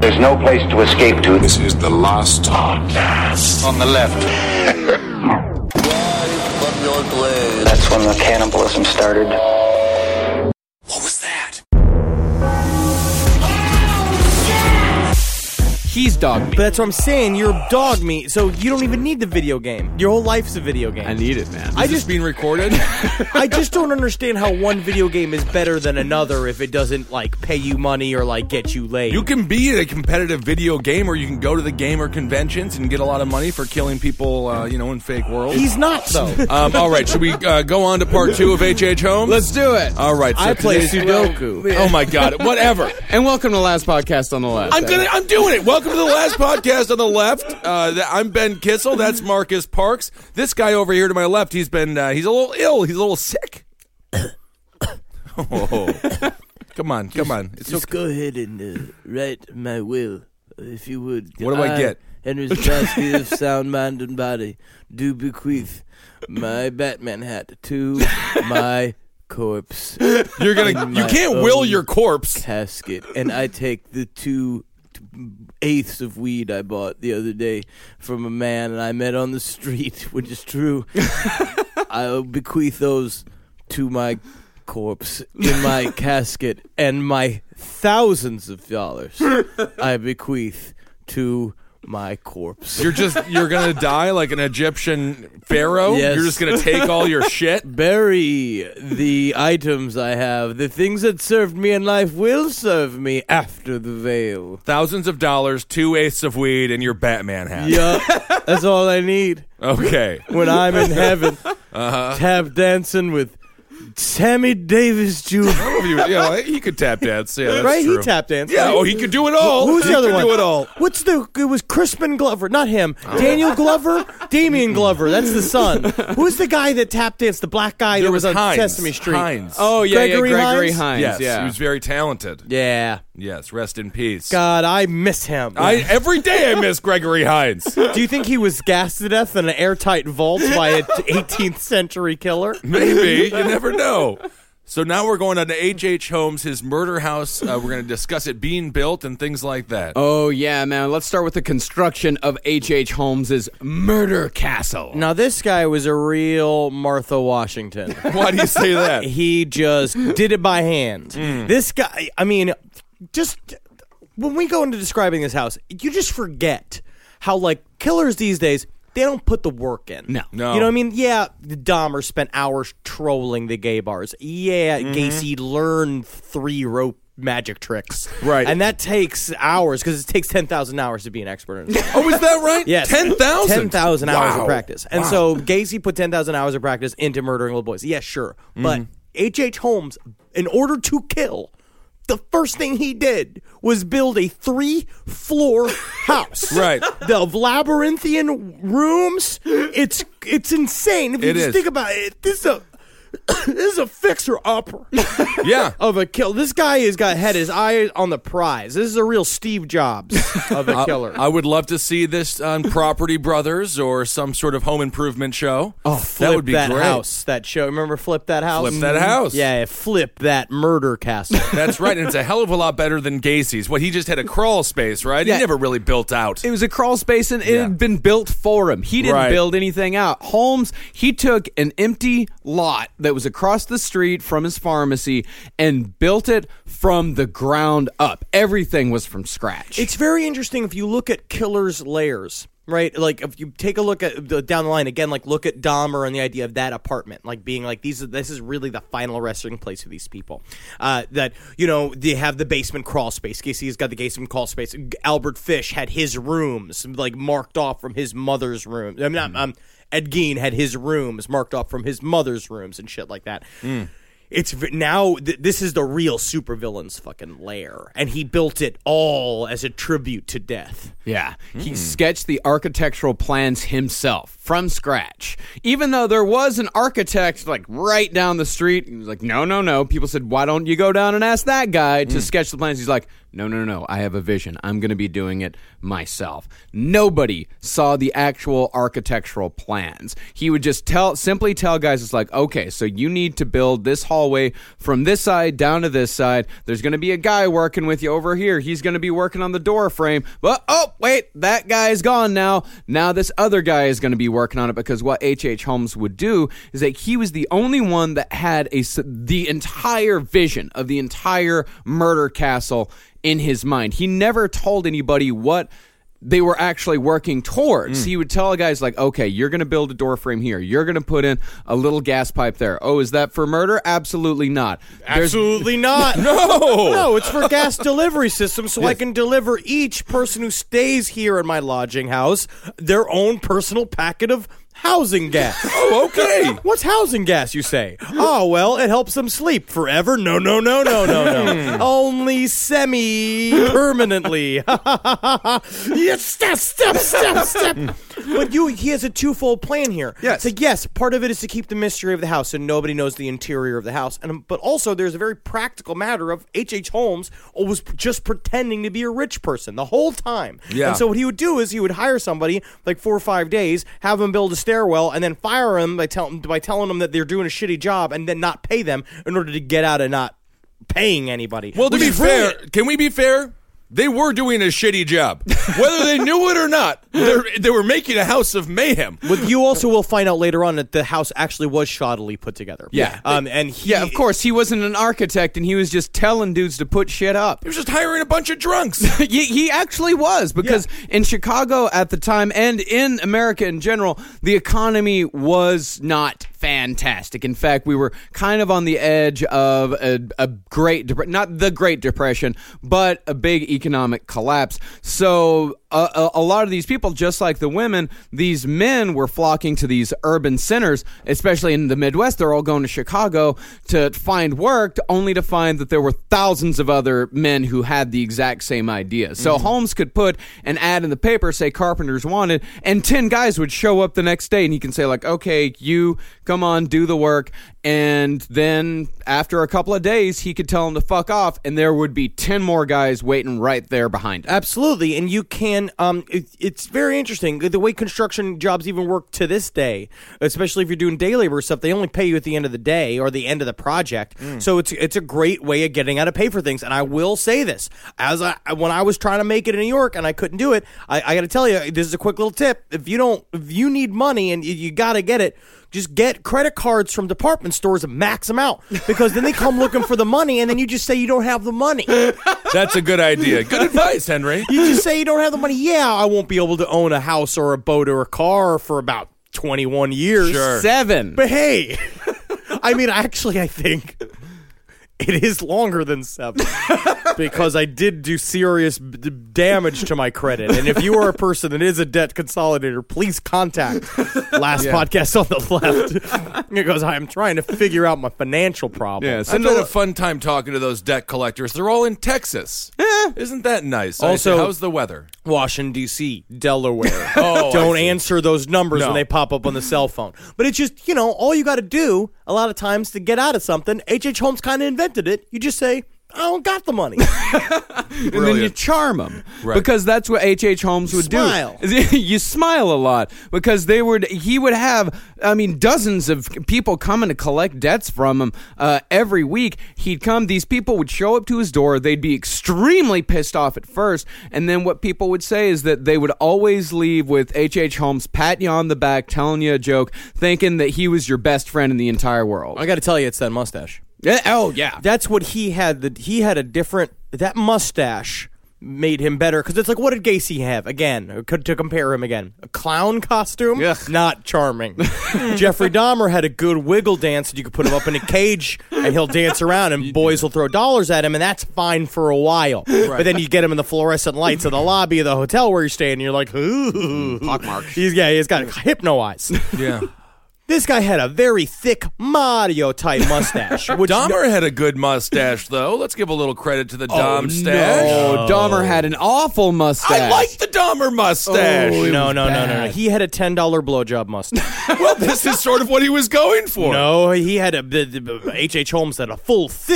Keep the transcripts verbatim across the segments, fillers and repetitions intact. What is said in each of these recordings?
There's no place to escape to. This is the last podcast. On the left. That's when the cannibalism started. What was that? He's dog meat. But that's what I'm saying. You're dog meat, so you don't even need the video game. Your whole life's a video game. I need it, man. I Is just this being recorded? I just don't understand how one video game is better than another if it doesn't like pay you money or like get you laid. You can be a competitive video gamer. You can go to the gamer conventions and get a lot of money for killing people, uh, you know, in fake worlds. He's not though. Um, all right, should we uh, go on to part two of H H. Holmes? Let's do it. All right. So I play today's- Sudoku. Oh my God! Whatever. And welcome to the last podcast on the left. I'm gonna. I'm doing it. Welcome to the last podcast on the left. Uh, th- I'm Ben Kissel. That's Marcus Parks. This guy over here to my left, he's been. Uh, he's a little ill. He's a little sick. Oh, come on, come on. It's Just okay. go ahead and uh, write my will, if you would. What do I get? Henry Spassky of sound mind and body do bequeath my Batman hat to my corpse. You're gonna. in You my can't will own your corpse. casket, and I take the two eighths of weed I bought the other day from a man and I met on the street, which is true. I'll bequeath those to my corpse in my casket, and my thousands of dollars I bequeath to my corpse. You're just. You're gonna die like an Egyptian pharaoh. Yes. You're just gonna take all your shit. Bury the items I have. The things that served me in life will serve me after the veil. Thousands of dollars, two eighths of weed, and your Batman hat. Yeah, that's all I need. Okay. When I'm in heaven, Uh-huh. tap dancing with Sammy Davis Junior Yeah, he could tap dance. Yeah, that's Right? true. He tap danced. Yeah, right? oh, he could do it all. Who's he the other could one? do it all. What's the? It was Crispin Glover, not him. Daniel Glover, Damian Glover. That's the son. Who's the guy that tap danced? The black guy There that was, was on Hines. Sesame Street. Hines. Oh, yeah, Gregory yeah, Gregory Hines? Hines. yes, yeah. he was very talented. Yeah. Yes, rest in peace. God, I miss him. I every day I miss Gregory Hines. Do you think he was gassed to death in an airtight vault by an eighteenth century killer? Maybe. You never know. So now we're going on to H H. Holmes, his murder house. Uh, we're going to discuss it being built and things like that. Oh, yeah, man. Let's start with the construction of H H. Holmes's murder castle. Now, this guy was a real Martha Washington. Why do you say that? He just did it by hand. This guy, I mean, just when we go into describing this house, you just forget how, like, killers these days, they don't put the work in. No. No. You know what I mean? Yeah, Dahmer spent hours trolling the gay bars. Yeah, Gacy learned three rope magic tricks. Right. And that takes hours because it takes ten thousand hours to be an expert in it. Oh, is that right? Yes. ten thousand? ten thousand hours Wow. of practice. And Wow. so Gacy put ten thousand hours of practice into murdering little boys. Yeah, sure. But H H. Holmes, in order to kill, the first thing he did was build a three-floor house. Right. The labyrinthian rooms. It's it's insane. If you It just is. think about it, this is a this is a fixer-upper Yeah. of a kill. This guy has got had his eye on the prize. This is a real Steve Jobs of a killer. I would love to see this on Property Brothers or some sort of home improvement show. Oh, that flip would be that great. house, that show. Remember Flip That House? Flip That House. Yeah, flip that murder castle. That's right, and it's a hell of a lot better than Gacy's. What, he just had a crawl space, right? Yeah. He never really built out. It was a crawl space, and it Yeah. had been built for him. He didn't Right. build anything out. Holmes, he took an empty lot that was across the street from his pharmacy and built it from the ground up. Everything was from scratch. It's very interesting if you look at killers' lairs. Right, like if you take a look at the, down the line again, like look at Dahmer and the idea of that apartment, like being like these. This is really the final resting place for these people. Uh, that you know they have the basement crawl space. Gacy's got the basement crawl space. Albert Fish had his rooms like marked off from his mother's room. I mean, not, um, Ed Gein had his rooms marked off from his mother's rooms and shit like that. It's v- now th- this is the real supervillain's fucking lair, and he built it all as a tribute to death. Yeah, he sketched the architectural plans himself from scratch. Even though there was an architect like right down the street, he was like, no, no, no. People said, why don't you go down and ask that guy to sketch the plans? He's like, no, no, no, I have a vision. I'm going to be doing it myself. Nobody saw the actual architectural plans. He would just tell, simply tell guys, it's like, okay, so you need to build this hall hallway from this side down to this side. There's going to be a guy working with you over here. He's going to be working on the door frame. But, oh, wait, that guy's gone now. Now this other guy is going to be working on it, because what H H. Holmes would do is that he was the only one that had a, the entire vision of the entire murder castle in his mind. He never told anybody what they were actually working towards. Mm. He would tell guys like, okay, you're going to build a door frame here. You're going to put in a little gas pipe there. Oh, is that for murder? Absolutely not. Absolutely not. No. No, it's for gas delivery system, so yes. I can deliver each person who stays here in my lodging house their own personal packet of housing gas. Oh, okay. What's housing gas, you say? Oh, well, it helps them sleep forever. No, no, no, no, no, no. Only semi-permanently. Yes, step, step, step, step. But you, he has a twofold plan here. Yes. So, yes, part of it is to keep the mystery of the house, so nobody knows the interior of the house. And But also, there's a very practical matter of H H. Holmes was just pretending to be a rich person the whole time. Yeah. And so what he would do is he would hire somebody, like four or five days, have them build a stairwell, and then fire them by, tell, by telling them that they're doing a shitty job, and then not pay them in order to get out of not paying anybody. Well, to Which be is fair, brilliant. can we be fair? They were doing a shitty job. Whether they knew it or not, they were making a house of mayhem. But you also will find out later on that the house actually was shoddily put together. Yeah. Um, and he, Yeah, of course. He wasn't an architect, and he was just telling dudes to put shit up. He was just hiring a bunch of drunks. he, he actually was, because yeah. in Chicago at the time, and in America in general, the economy was not fantastic. In fact, we were kind of on the edge of a, a great, Dep- not the Great Depression, but a big economic collapse. So a, a, a lot of these people, just like the women, these men were flocking to these urban centers, especially in the Midwest. They're all going to Chicago to find work, only to find that there were thousands of other men who had the exact same idea. So mm-hmm. Holmes could put an ad in the paper, say carpenters wanted, and ten guys would show up the next day, and he can say like, okay, you come on, do the work. And then after a couple of days, he could tell them to fuck off, and there would be ten more guys waiting right there behind him. Absolutely, and you can, um, it, it's very interesting. The way construction jobs even work to this day, especially if you're doing day labor stuff, they only pay you at the end of the day or the end of the project. Mm. So it's it's a great way of getting out of pay for things. And I will say this, as I, when I was trying to make it in New York and I couldn't do it, I, I got to tell you, this is a quick little tip. If you don't, if you need money and you, you got to get it, just get credit cards from department stores and max them out, because then they come looking for the money, and then you just say you don't have the money. That's a good idea. Good advice, Henry. You just say you don't have the money. Yeah, I won't be able to own a house or a boat or a car for about twenty-one years. Sure. Seven. But hey, I mean, actually, I think it is longer than seven, because I did do serious b- damage to my credit. And if you are a person that is a debt consolidator, please contact Last Yeah. Podcast on the Left, because I'm trying to figure out my financial problem. Yeah, I've send had a- a fun time talking to those debt collectors. They're all in Texas. Isn't that nice? I Also- say, how's the weather? Washington, D C, Delaware. Oh, Don't I see. answer those numbers No. when they pop up on the cell phone. But it's just, you know, all you got to do a lot of times to get out of something, H H. Holmes kind of invented it. You just say, I don't got the money. And then you charm them, Right. because that's what H H. Holmes would Smile. do. You smile a lot, because they would. He would have, I mean, dozens of people coming to collect debts from him uh, every week. He'd come. These people would show up to his door. They'd be extremely pissed off at first, and then what people would say is that they would always leave with H H. Holmes patting you on the back, telling you a joke, thinking that he was your best friend in the entire world. I got to tell you, it's that mustache. Yeah, oh yeah. That's what he had. The, he had a different, that mustache made him better, because it's like, what did Gacy have? Again, to, to compare him again. A clown costume? Ugh. Not charming. Jeffrey Dahmer had a good wiggle dance that you could put him up in a cage and he'll dance around and boys will throw dollars at him, and that's fine for a while. But then you get him in the fluorescent lights of the lobby of the hotel where you're staying, and you're like, ooh. Pockmark. He's, yeah, he's got hypno eyes. Yeah. This guy had a very thick Mario-type mustache. Which Dahmer had a good mustache, though. Let's give a little credit to the Dom stash. Oh, Dahmer had an awful mustache. I like the Dahmer mustache. Oh, no, no, no, no, no. bad. He had a ten dollar blowjob mustache. Well, this is sort of what he was going for. No, he had a the, the, H H. Holmes had a full, thick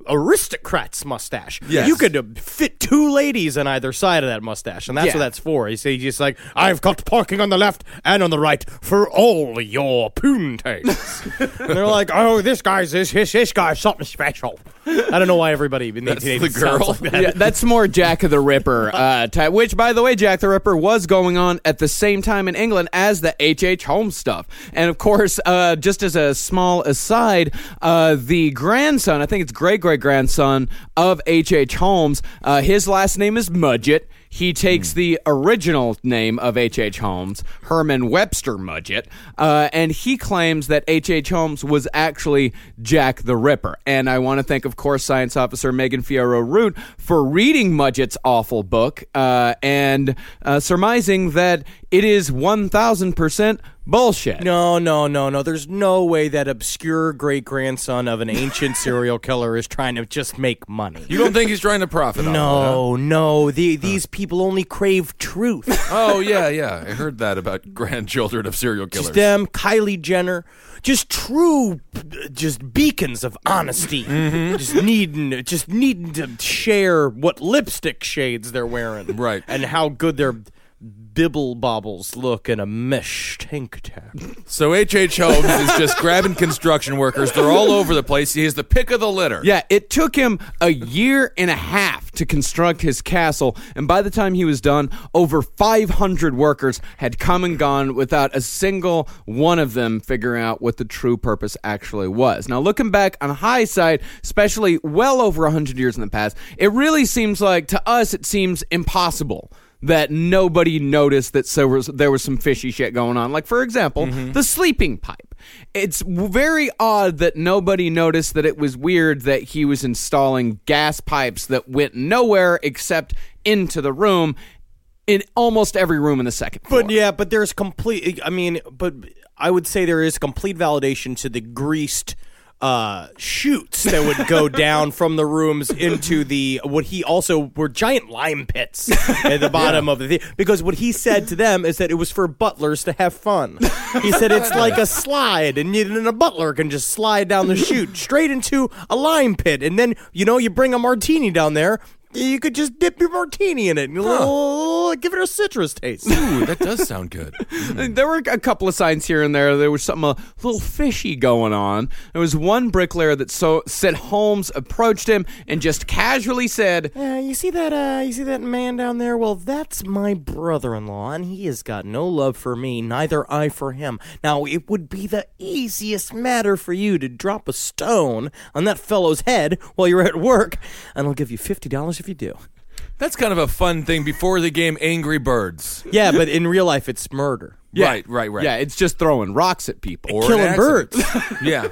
aristocrat's mustache. Yes. You could uh, fit two ladies on either side of that mustache, and that's Yeah. what that's for. He's he's just like, I've got parking on the left and on the right for all your poontails. And they're like, oh, this guy's this this, this guy's something special. I don't know why everybody in the That's eighteen the eighties sounds girl? like that. Yeah, that's more Jack the Ripper uh, type, which, by the way, Jack the Ripper was going on at the same time in England as the H H. Holmes stuff. And, of course, uh, just as a small aside, uh, the grandson, I think it's great-great-grandson of H H. Holmes, uh, his last name is Mudgett. He takes the original name of H H. Holmes, Herman Webster Mudgett, uh, and he claims that H H. Holmes was actually Jack the Ripper. And I want to thank, of course, Science Officer Megan Fierro-Root for reading Mudgett's awful book uh, and uh, surmising that it is one thousand percent bullshit. No, no, no, no. There's no way that obscure great-grandson of an ancient serial killer is trying to just make money. You don't think he's trying to profit off No, no. The, these people only crave truth. of it, huh? Oh, yeah, yeah. I heard that about grandchildren of serial killers. Just them, Kylie Jenner, just true, just beacons of honesty. Mm-hmm. Just needing, just needing to share what lipstick shades they're wearing, Right. and how good their bibble bobbles look in a mesh tank top. So H H. Holmes is just grabbing construction workers. They're all over the place. He is the pick of the litter. Yeah, it took him a year and a half to construct his castle, and by the time he was done, over five hundred workers had come and gone without a single one of them figuring out what the true purpose actually was. Now, looking back on hindsight, especially well over one hundred years in the past, it really seems like, to us, it seems impossible that nobody noticed that there was, there was some fishy shit going on. Like, for example, the sleeping pipe. It's very odd that nobody noticed that it was weird that he was installing gas pipes that went nowhere except into the room in almost every room in the second floor. But yeah, but there's complete. I mean, but I would say there is complete validation to the greased uh, chutes that would go down from the rooms into the what he also were giant lime pits at the bottom of the thing. Because what he said to them is that it was for butlers to have fun. He said it's like a slide, and, you, and a butler can just slide down the chute straight into a lime pit, and then you know you bring a martini down there. You could just dip your martini in it and huh. give it a citrus taste. Ooh, that does sound good. There were a couple of signs here and there. There was something a little fishy going on. There was one bricklayer that so said Holmes approached him and just casually said, Yeah, you see that? Uh, you see that man down there? Well, that's my brother-in-law, and he has got no love for me, neither I for him. Now, it would be the easiest matter for you to drop a stone on that fellow's head while you're at work, and I'll give you fifty dollars if you do. That's kind of a fun thing before the game Angry Birds. Yeah, but in real life, it's murder. yeah, Right, right, right. Yeah, it's just throwing rocks at people. Or an Killing accident. birds. Yeah.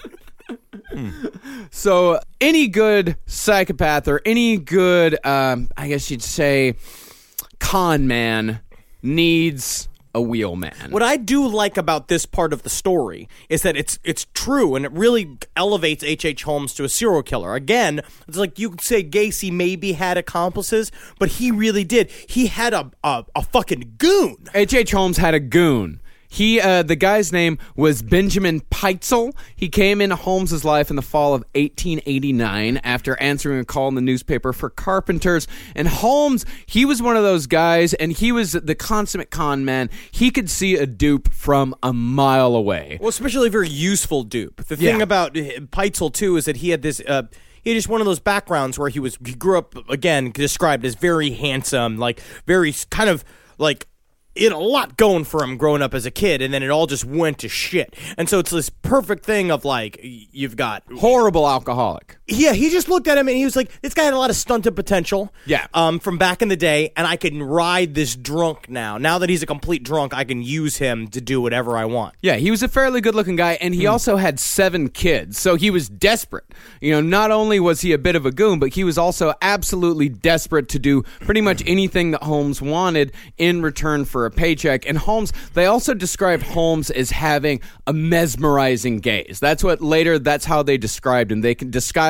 So any good psychopath or any good, um, I guess you'd say, con man needs a wheelman. What I do like about this part of the story is that it's it's true, and it really elevates H H. Holmes to a serial killer. Again, it's like you could say Gacy maybe had accomplices, but he really did. He had a a, a fucking goon. H H. Holmes had a goon. He, uh, the guy's name was Benjamin Peitzel. He came into Holmes's life in the fall of eighteen eighty-nine after answering a call in the newspaper for carpenters. And Holmes, he was one of those guys, and he was the consummate con man. He could see a dupe from a mile away. Well, especially a very useful dupe. The thing Yeah. about Peitzel too is that he had this. Uh, He had just one of those backgrounds where he was he grew up again described as very handsome, like very kind of like. He had a lot going for him growing up as a kid, and then it all just went to shit. And so it's this perfect thing of like, you've got... Horrible alcoholic. Yeah, he just looked at him and he was like, this guy had a lot of stunted potential. Yeah. Um, from back in the day, and I can ride this drunk now. Now that he's a complete drunk, I can use him to do whatever I want. Yeah, he was a fairly good-looking guy, and he also had seven kids, so he was desperate. You know, not only was he a bit of a goon, but he was also absolutely desperate to do pretty much anything that Holmes wanted in return for a paycheck. And Holmes, they also described Holmes as having a mesmerizing gaze. That's what later, that's how they described him. They can describe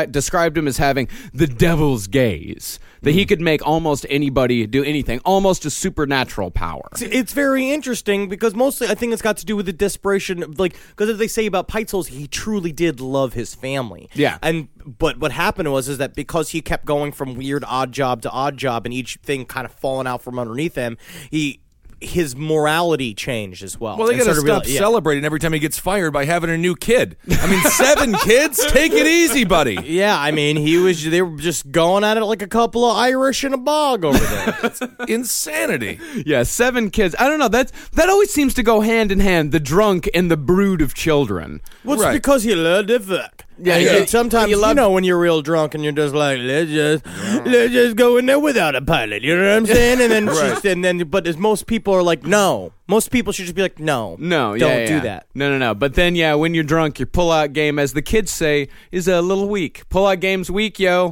descri- described him as having the devil's gaze, that he could make almost anybody do anything, almost a supernatural power. It's, it's very interesting because mostly I think it's got to do with the desperation, of, like, because as they say about Peitzel's, he truly did love his family. Yeah. And but what happened was is that because he kept going from weird odd job to odd job and each thing kind of falling out from underneath him, he his morality changed as well. Well, they And got to started stop reali- yeah. celebrating every time he gets fired by having a new kid. I mean, seven kids? Take it easy, buddy. Yeah, I mean, he was. They were just going at it like a couple of Irish in a bog over there. Insanity. Yeah, seven kids. I don't know. That's that always seems to go hand in hand. The drunk and the brood of children. Well, it's Right. because you love to fuck. Yeah, And yeah. you- sometimes You you, love- know when you're real drunk and you're just like, let's just let's just go in there without a pilot. You know what I'm saying? And then just, and then, but as most people are like, no. Most people should just be like, no, No, don't yeah, do yeah. that. No, no, no. But then, yeah, when you're drunk, your pull-out game, as the kids say, is a little weak. Pull-out game's weak, yo.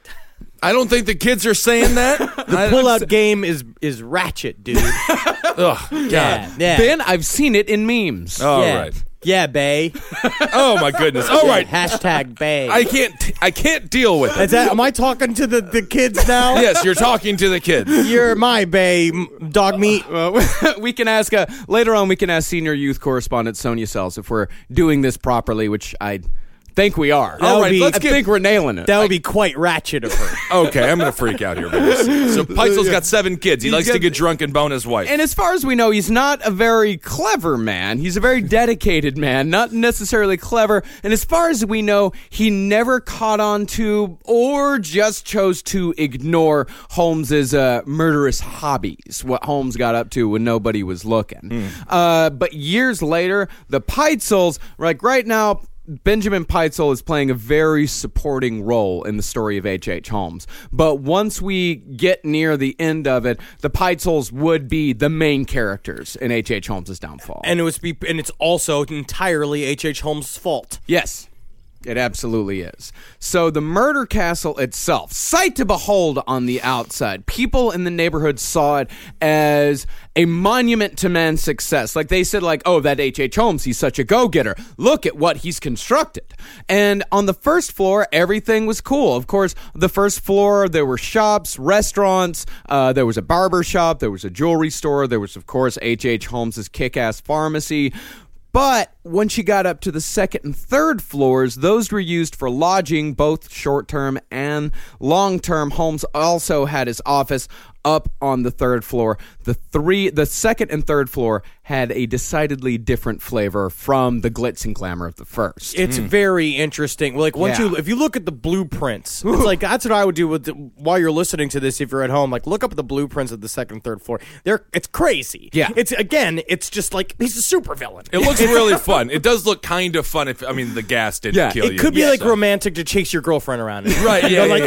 I don't think the kids are saying that. The pull-out game is is ratchet, dude. Ugh, God. Yeah, yeah. Ben, I've seen it in memes. All yeah. right. Yeah, bae. Oh my goodness. All right. Hashtag bae. I can't. I can't deal with it. Is that, am I talking to the, the kids now? Yes, you're talking to the kids. You're my bae, m- dog meat. Well, we can ask, uh, later on, we can ask senior youth correspondent Sonia Sells if we're doing this properly, which I think we are. That would right, be- let's I get, I think we're nailing it. That would be quite ratchet of her. Okay, I'm gonna freak out here, boys. So Peitzel's got seven kids. He He's likes got- to get drunk and bone his wife. And as far as we know, he's not a very clever man. He's a very dedicated man, not necessarily clever. And as far as we know, he never caught on to or just chose to ignore Holmes's uh, murderous hobbies, what Holmes got up to when nobody was looking. Uh, but years later, the Peitzels, like right now, Benjamin Peitzel is playing a very supporting role in the story of H H. Holmes. But once we get near the end of it, the Peitzels would be the main characters in H H. Holmes' downfall. And it was be, and it's also entirely H H. Holmes' fault. Yes, it absolutely is. So the murder castle itself, sight to behold on the outside. People in the neighborhood saw it as a monument to man's success. Like they said, like, oh, that H H. Holmes, he's such a go-getter. Look at what he's constructed. And on the first floor, everything was cool. Of course, the first floor, there were shops, restaurants, uh, there was a barber shop, there was a jewelry store, there was, of course, H H. Holmes' kick-ass pharmacy. But once you got up to the second and third floors, those were used for lodging, both short-term and long-term. Holmes also had his office up on the third floor. The three, the second and third floor had a decidedly different flavor from the glitz and glamour of the first. It's very interesting. Like once Yeah. you, if you look at the blueprints, it's like that's what I would do with the, while you're listening to this. If you're at home, like look up the blueprints of the second, and third floor. They're it's crazy. Yeah. it's again, it's just like he's a supervillain. It looks really fun. It does look kind of fun. If I mean, the gas didn't Yeah, kill It you. could be Yeah, like so. romantic to chase your girlfriend around. It. Right, yeah, Go yeah,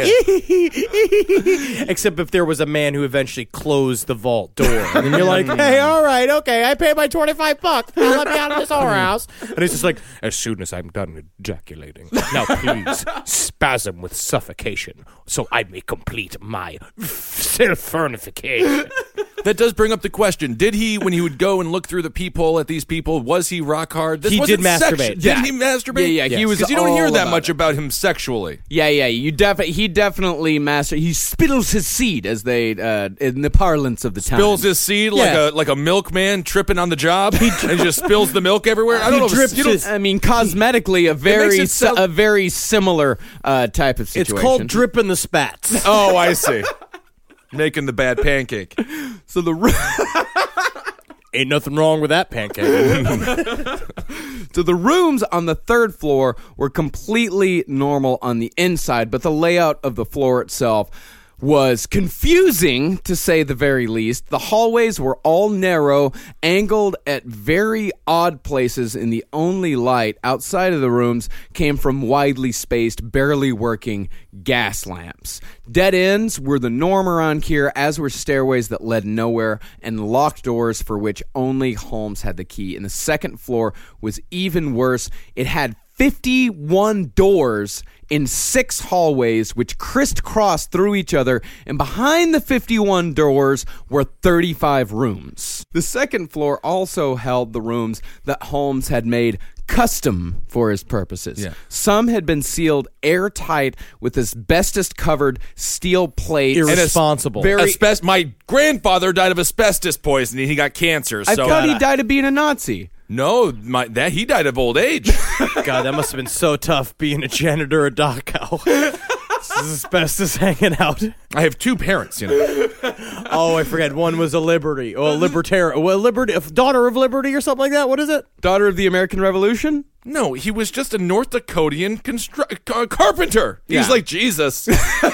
like, yeah. except if there was a man who eventually closed the vault door, and then you're like, hey, all right, okay, I paid my twenty-five bucks. Now let me out of this whorehouse. And it's just like, as soon as I'm done ejaculating, now please spasm with suffocation, so I may complete my self-fernification. That does bring up the question: did he, when he would go and look through the peephole at these people, was he rock hard? This He wasn't did masturbate. sexu- Did Yeah. he masturbate? Yeah, yeah, he was Because you don't hear all that about much it. about him sexually. Yeah, yeah, you def- he definitely master. He spittles his seed, as they uh, in the parlance of the time. Spills his seed like Yeah. a like a milkman tripping on the job, and he just spills the milk everywhere. I don't know. if drips you don't- his- I mean, cosmetically, a very, it sound- si- a very similar uh, type of situation. It's called dripping the spats. Oh, I see. Making the bad pancake. So the ro- Ain't nothing wrong with that pancake. so the rooms on the third floor were completely normal on the inside, but the layout of the floor itself was confusing, to say the very least. The hallways were all narrow, angled at very odd places, and the only light outside of the rooms came from widely spaced, barely working gas lamps. Dead ends were the norm around here, as were stairways that led nowhere, and locked doors for which only Holmes had the key. And the second floor was even worse. It had fifty-one doors in six hallways which crisscrossed through each other, and behind the fifty-one doors were thirty-five rooms. The second floor also held the rooms that Holmes had made custom for his purposes. Yeah. Some had been sealed airtight with asbestos-covered steel plates. Irresponsible. Very- Asbest- my grandfather died of asbestos poisoning. He got cancer. I So thought he died of being a Nazi. no, my that he died of old age. God, that must have been so tough being a janitor at Dachau. This is asbestos hanging out. I have two parents, you know. Oh, I forget. One was a Liberty. Oh, a Libertarian. Well, Liberty, a daughter of Liberty or something like that. What is it? Daughter of the American Revolution? No, he was just a North Dakotian constru- uh, carpenter. He's Yeah. like Jesus.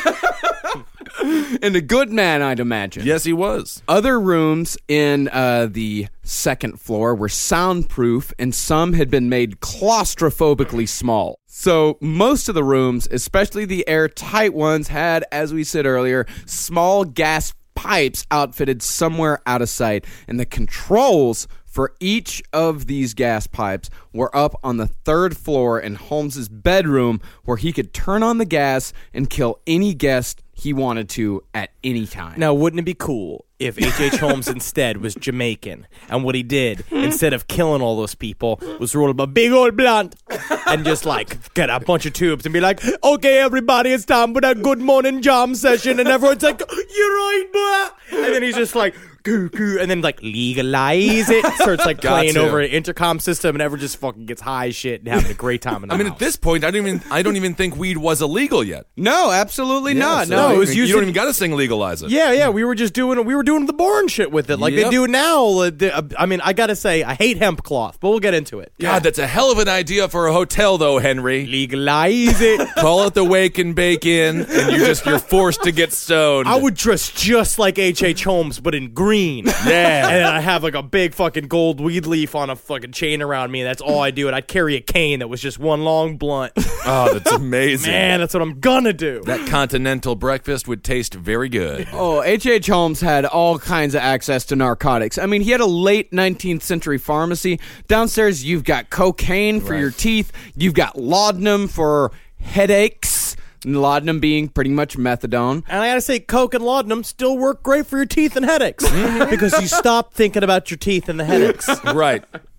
And a good man, I'd imagine. Yes, he was. Other rooms in uh, the second floor were soundproof, and some had been made claustrophobically small. So most of the rooms, especially the airtight ones, had, as we said earlier, small gas pipes outfitted somewhere out of sight. And the controls for each of these gas pipes were up on the third floor in Holmes's bedroom, where he could turn on the gas and kill any guest he wanted to at any time. Now, wouldn't it be cool if H H. Holmes instead was Jamaican, and what he did, instead of killing all those people, was roll up a big old blunt and just, like, get a bunch of tubes and be like, okay, everybody, it's time for that good morning jam session, and everyone's like, you're right, boy. And then he's just like, goo, goo, and then, like, legalize it. Starts, like, Got playing to. over an intercom system, and everyone just fucking gets high as shit and having a great time in the I mean, house. at this point, I don't even I don't even think weed was illegal yet. No, absolutely not. so No, it you was don't even- used you don't in- even got to sing legalize it. Yeah, yeah, we were just doing we were doing the Bourne shit with it, like Yep. they do now. Uh, the- uh, I mean, I gotta say, I hate hemp cloth, but we'll get into it. God, that's a hell of an idea for a hotel, though, Henry. Legalize it. Call it the Wake and Bake Inn, and you just you're forced to get stoned. I would dress just like H H. Holmes, but in green. Yeah. And then I have like a big fucking gold weed leaf on a fucking chain around me, and that's all I do. And I'd carry a cane that was just one long blunt. Oh, that's amazing. Man, that's what I'm gonna do. That continental breakfast would taste very good. Oh, H H. Holmes had all kinds of access to narcotics. I mean, he had a late nineteenth century pharmacy. Downstairs, you've got cocaine for your teeth. You've got laudanum for headaches. And laudanum being pretty much methadone. And I gotta say, Coke and laudanum still work great for your teeth and headaches. Because you stop thinking about your teeth and the headaches. Right.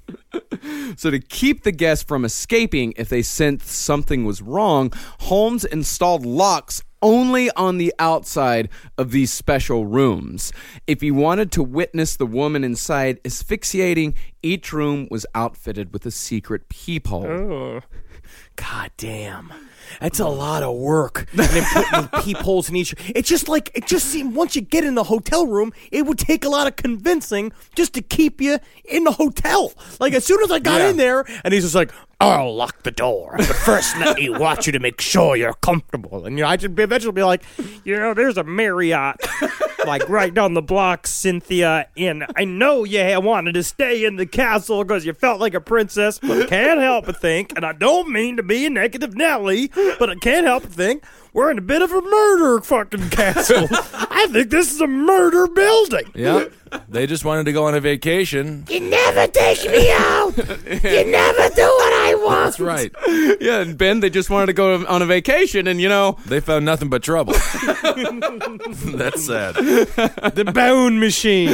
So to keep the guests from escaping if they sensed something was wrong, Holmes installed locks only on the outside of these special rooms. If he wanted to witness the woman inside asphyxiating, each room was outfitted with a secret peephole. God damn. That's a lot of work. And then putting peepholes in each. It's just like, it just seemed, once you get in the hotel room, it would take a lot of convincing just to keep you in the hotel. Like, as soon as I got Yeah. in there, and he's just like, I'll lock the door, but first let me watch you to make sure you're comfortable. And, you know, I should eventually be like, you know, there's a Marriott, like, right down the block, Cynthia, and I know you wanted to stay in the castle because you felt like a princess, but I can't help but think, and I don't mean to be a negative Nelly, but I can't help but think, we're in a bit of a murder fucking castle. I think this is a murder building. Yeah. They just wanted to go on a vacation. You never take me out. You never do what I want. That's right. Yeah, and Ben, they just wanted to go on a vacation, and you know, They found nothing but trouble. That's sad. The bone machine.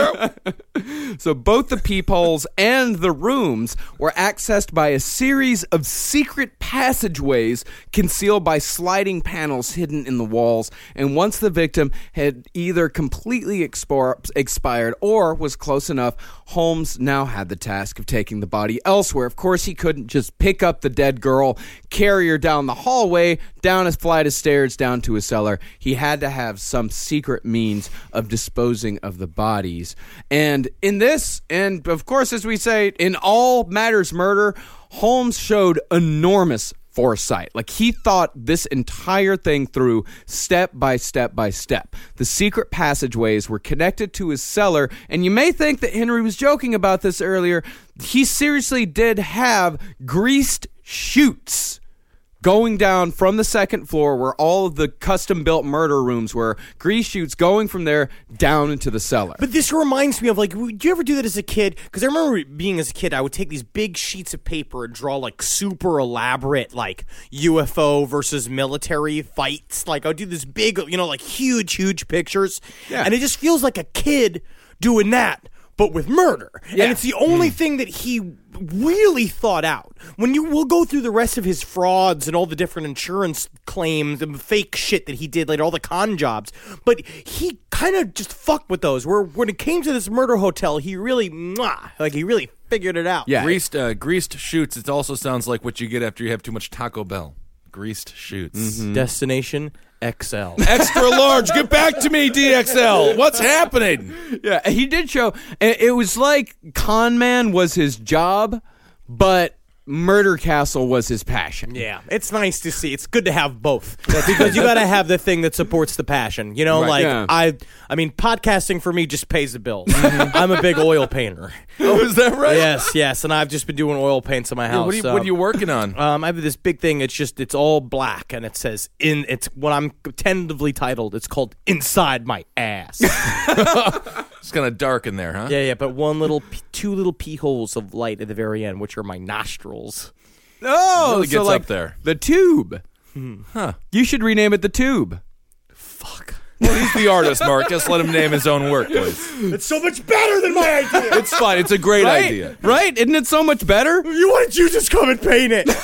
so both the peepholes and the rooms were accessed by a series of secret passageways concealed by sliding panels hidden in the walls, and once the victim had either completely expor- expired or was close enough, Holmes now had the task of taking the body elsewhere. Of course, he couldn't just pick up the dead girl, carry her down the hallway, down a flight of stairs, down to a cellar. He had to have some secret means of disposing of the bodies. And in this, and of course, as we say, in all matters murder, Holmes showed enormous foresight. Like, he thought this entire thing through step by step by step. The secret passageways were connected to his cellar, and you may think that Henry was joking about this earlier. He seriously did have greased chutes going down from the second floor where all of the custom-built murder rooms were, grease chutes going from there down into the cellar. But this reminds me of, like, do you ever do that as a kid? Because I remember being as a kid, I would take these big sheets of paper and draw, like, super elaborate, like, U F O versus military fights. Like, I would do this big, you know, like, huge, huge pictures. Yeah. And it just feels like a kid doing that. but with murder. Yeah. And it's the only thing that he really thought out. When you we'll go through the rest of his frauds and all the different insurance claims and fake shit that he did, like all the con jobs, but he kind of just fucked with those. Where when it came to this murder hotel, he really, mwah, like he really figured it out. Yeah. Greased, uh, greased shoots. It also sounds like what you get after you have too much Taco Bell. Greased shoots. Mm-hmm. Destination X L. Extra large. Get back to me, D X L. What's happening? Yeah, he did show. It it was like Con Man was his job, but Murder Castle was his passion. Yeah, it's nice to see. It's good to have both because you got to have the thing that supports the passion. You know, Right, like yeah. I, I mean, podcasting for me just pays the bills. I'm a big oil painter. Oh, is that right? Yes, yes, and I've just been doing oil paints in my Yeah, house. what, are you, so- what are you working on? Um, I have this big thing. It's just it's all black, and it says in. It's what I'm tentatively titled. It's called "Inside My Ass." It's kind of dark in there, huh? Yeah, yeah, but one little, p- two little pee holes of light at the very end, which are my nostrils. Oh, Really so gets like up there. The Tube. Huh. You should rename it the Tube. Fuck. Well, he's the artist, Marcus. Let him name his own work, please. It's so much better than my idea. It's fine. It's a great Right? idea. Right? Isn't it so much better? You why don't you just come and paint it?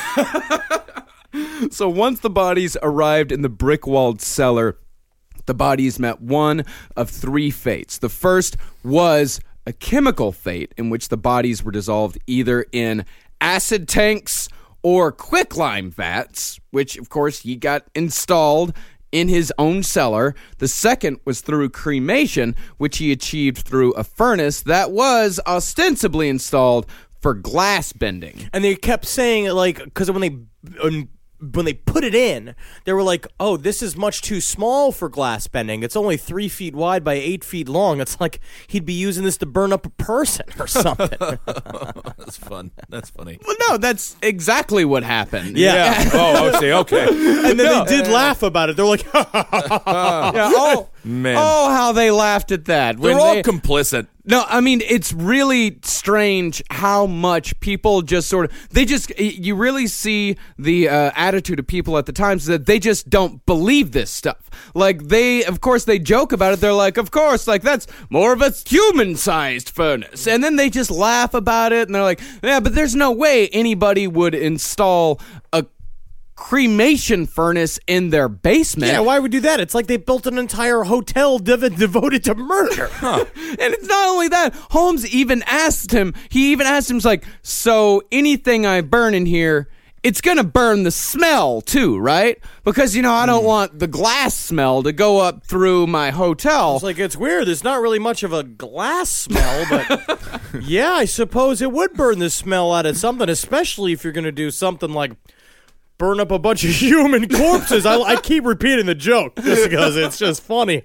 So once the bodies arrived in the brick-walled cellar, the bodies met one of three fates. The first was a chemical fate in which the bodies were dissolved either in acid tanks or quicklime vats, which, of course, he got installed in his own cellar. The second was through cremation, which he achieved through a furnace that was ostensibly installed for glass bending. And they kept saying it like because when they um, when they put it in, they were like, "Oh, this is much too small for glass bending. It's only three feet wide by eight feet long." It's like he'd be using this to burn up a person or something. That's fun. That's funny. Well, no, that's exactly what happened. Yeah. Oh, I see. Okay. And then they did laugh about it. They're like, Yeah, oh, Man. oh, how they laughed at that. They're When all they- complicit. No, I mean, it's really strange how much people just sort of, they just, you really see the uh, attitude of people at the times that they just don't believe this stuff. Like, they, of course, they joke about it. They're like, of course, like, that's more of a human-sized furnace. And then they just laugh about it, and they're like, yeah, but there's no way anybody would install a cremation furnace in their basement. "Yeah, why would we do that? It's like they built an entire hotel dev- devoted to murder." And it's not only that, Holmes even asked him, he even asked him, he's like, so anything I burn in here, it's going to burn the smell too, right? Because, you know, I don't want the glass smell to go up through my hotel. It's like, it's weird. There's not really much of a glass smell, but yeah, I suppose it would burn the smell out of something, especially if you're going to do something like burn up a bunch of human corpses. I, I keep repeating the joke just because it's just funny.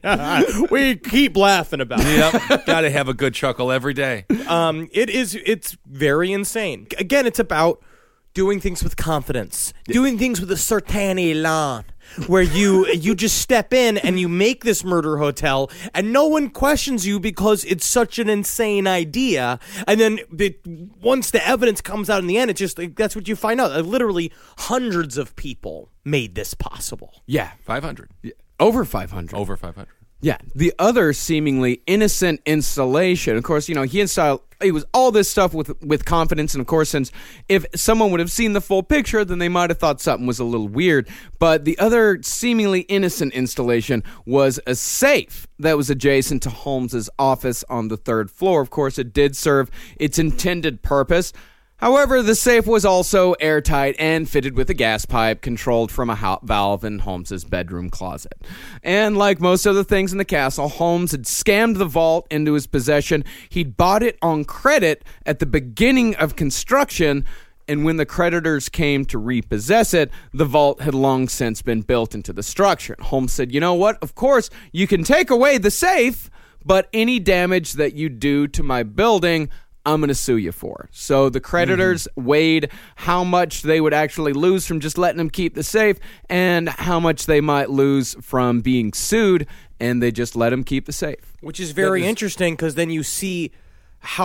We keep laughing about it. Yep. Got to have a good chuckle every day. Um, it is. It's very insane. Again, it's about doing things with confidence, doing things with a certain elan, where you you just step in and you make this murder hotel, and no one questions you because it's such an insane idea. And then it, once the evidence comes out in the end, it's just like, that's what you find out. Uh, literally, hundreds of people made this possible. Yeah, five hundred. over five hundred. Over five hundred. Yeah, the other seemingly innocent installation, of course, you know, he installed, it was all this stuff with with confidence, and of course, since if someone would have seen the full picture, then they might have thought something was a little weird. But the other seemingly innocent installation was a safe that was adjacent to Holmes's office on the third floor. Of course, it did serve its intended purpose. However, the safe was also airtight and fitted with a gas pipe controlled from a ho- valve in Holmes's bedroom closet. And like most other things in the castle, Holmes had scammed the vault into his possession. He'd bought it on credit at the beginning of construction, and when the creditors came to repossess it, the vault had long since been built into the structure. Holmes said, you know what? Of course, you can take away the safe, but any damage that you do to my building, I'm going to sue you for. So the creditors mm-hmm. weighed how much they would actually lose from just letting them keep the safe and how much they might lose from being sued, and they just let them keep the safe. Which is very That is- interesting because then you see how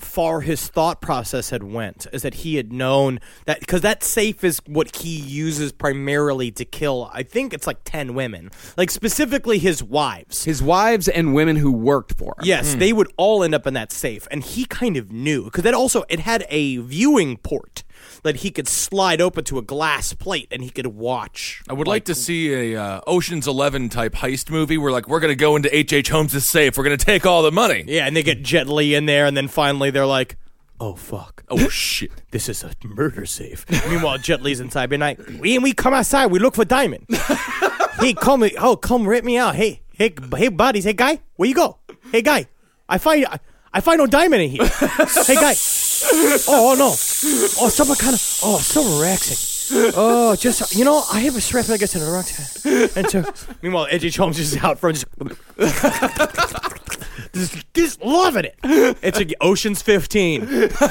far his thought process had went, is that he had known that, because that safe is what he uses primarily to kill, I think it's like ten women, like specifically his wives. His wives and women who worked for him. Yes, they would all end up in that safe, and he kind of knew, because that also, it had a viewing port that he could slide open to a glass plate and he could watch. I would like, like to see a uh, Ocean's Eleven type heist movie where, like, we're going to go into H H. Holmes' safe, we're going to take all the money. Yeah, and they get Jet Li in there, and then finally they're like, oh, fuck. Oh, shit. This is a murder safe. Meanwhile, Jet Li's inside midnight. We, we come outside, we look for diamond. Hey, come me. Oh, come rip me out. Hey, hey, hey, buddies. Hey, guy, where you go? Hey, guy, I find I, I find no diamond in here. Hey, guy. Oh, no. Oh, someone kind of, oh, so relaxing. Oh, just, you know, I have a strap I guess in the wrong time. And so, meanwhile, H H. Holmes is out front just, just, just loving it. It's like Ocean's fifteen.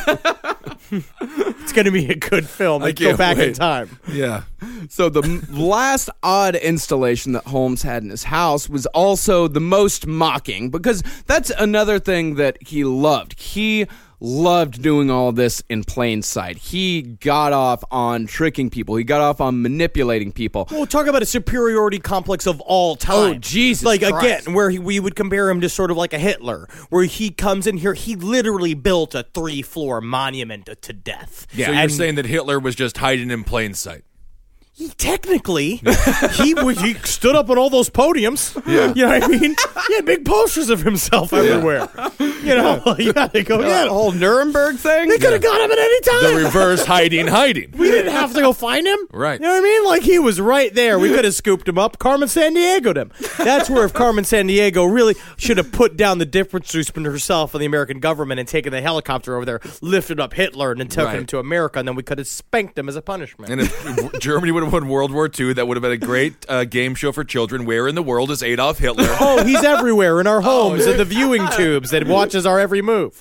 It's going to be a good film. Like, go back wait. in time. Yeah. So the m- last odd installation that Holmes had in his house was also the most mocking, because that's another thing that he loved. He loved doing all this in plain sight. He got off on tricking people. He got off on manipulating people. Well, talk about a superiority complex of all time. Oh, Jesus Like, Christ. again, where he, we would compare him to sort of like a Hitler, where he comes in here, he literally built a three-floor monument to death. Yeah. So you're And saying that Hitler was just hiding in plain sight. he, technically, he was, he stood up on all those podiums. Yeah. You know what I mean? He had big posters of himself everywhere. You know, yeah, they go, yeah. The whole Nuremberg thing? They could have got him at any time. The reverse hiding, hiding. We didn't have to go find him. Right. You know what I mean? Like, he was right there. We could have scooped him up. Carmen Sandiego'd him. That's where if Carmen Sandiego really should have put down the difference between herself and the American government and taken the helicopter over there, lifted up Hitler, and then took Right. him to America, and then we could have spanked him as a punishment. And if Germany would have won World War Two, that would have been a great uh, game show for children. Where in the world is Adolf Hitler? Oh, he's everywhere in our homes, in the viewing tubes that watches our every move.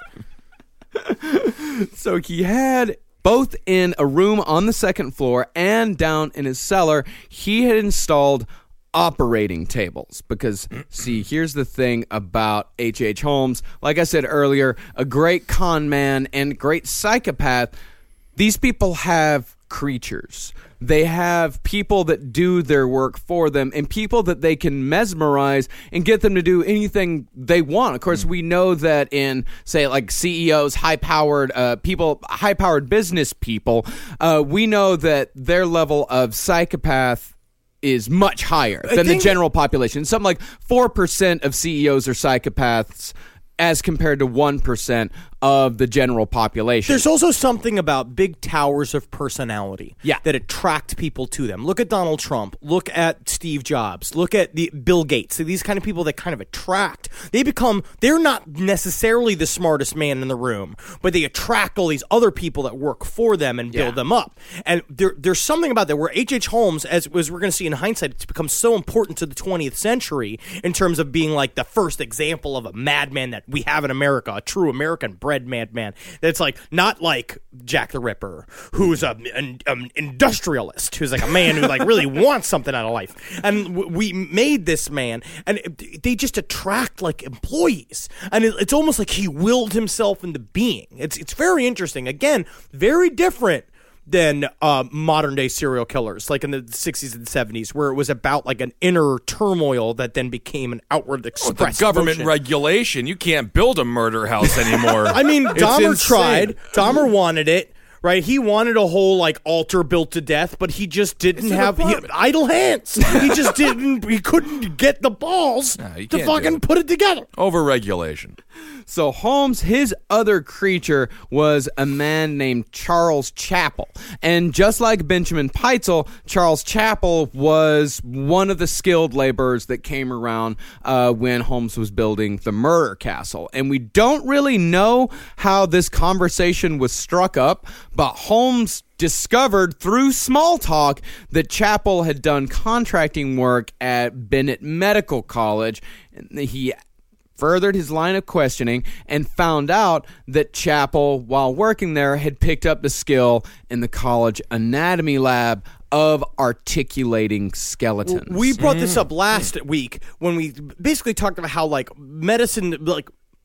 So he had, both in a room on the second floor and down in his cellar, he had installed operating tables. Because, see, here's the thing about H H. Holmes. Like I said earlier, a great con man and great psychopath. These people have creatures. They have people that do their work for them, and people that they can mesmerize and get them to do anything they want. Of course, mm. we know that in, say, like C E Os, high-powered uh, people, high-powered business people, uh, we know that their level of psychopath is much higher than the general population. Something like four percent of C E Os are psychopaths, as compared to one percent of the general population. There's also something about big towers of personality yeah. that attract people to them. Look at Donald Trump. Look at Steve Jobs. Look at the Bill Gates. So these kind of people that kind of attract. They become, they're not necessarily the smartest man in the room, but they attract all these other people that work for them and build yeah. them up. And there, there's something about that where H H. Holmes, as, as we're going to see in hindsight, it's become so important to the twentieth century in terms of being like the first example of a madman that we have in America, a true American bred madman. That's like not like Jack the Ripper, who's a, an, an industrialist, who's like a man who like really wants something out of life. And w- we made this man, and it, they just attract like employees, and it, it's almost like he willed himself into being. It's it's very interesting. Again, very different than uh, modern day serial killers, like in the sixties and seventies, where it was about like an inner turmoil that then became an outward express. The government motion. regulation, you can't build a murder house anymore. I mean, It's Dahmer insane. tried. Dahmer wanted it. Right, he wanted a whole like altar built to death, but he just didn't It's an have he, apartment. idle hands. He just didn't. He couldn't get the balls No, you to can't do fucking it. put it together. Overregulation. So Holmes, his other creature was a man named Charles Chappell. And just like Benjamin Peitzel, Charles Chappell was one of the skilled laborers that came around uh, when Holmes was building the murder castle. And we don't really know how this conversation was struck up, but Holmes discovered through small talk that Chappell had done contracting work at Bennett Medical College. And he furthered his line of questioning and found out that Chappell, while working there, had picked up the skill in the college anatomy lab of articulating skeletons. We brought this up last week when we basically talked about how like medicine, like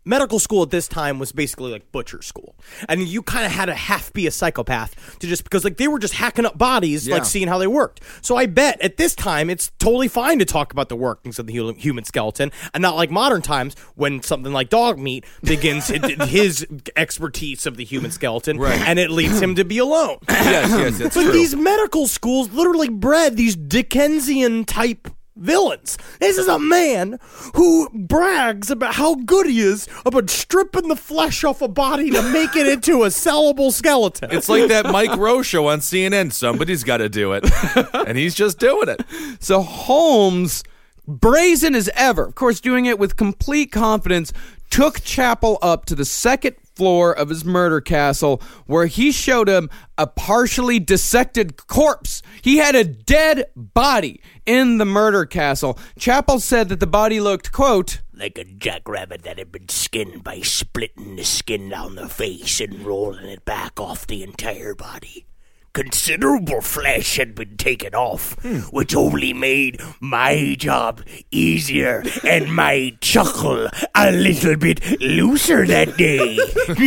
medical school at this time was basically like butcher school, and you kind of had to half be a psychopath to just because like they were just hacking up bodies, Yeah. like seeing how they worked. So I bet at this time it's totally fine to talk about the workings of the hu- human skeleton, and not like modern times when something like dog meat begins his expertise of the human skeleton, Right. and it leads him to be alone. Yes, yes, that's But true. these medical schools literally bred these Dickensian type villains. This is a man who brags about how good he is about stripping the flesh off a body to make it into a sellable skeleton. It's like that Mike Rowe show on C N N. Somebody's got to do it, and he's just doing it. So Holmes, brazen as ever, of course doing it with complete confidence, took Chappell up to the second floor of his murder castle, where he showed him a partially dissected corpse. He had a dead body in the murder castle. Chappell said that the body looked, quote, like a jackrabbit that had been skinned by splitting the skin down the face and rolling it back off the entire body. Considerable flesh had been taken off, which only made my job easier and my chuckle a little bit looser that day.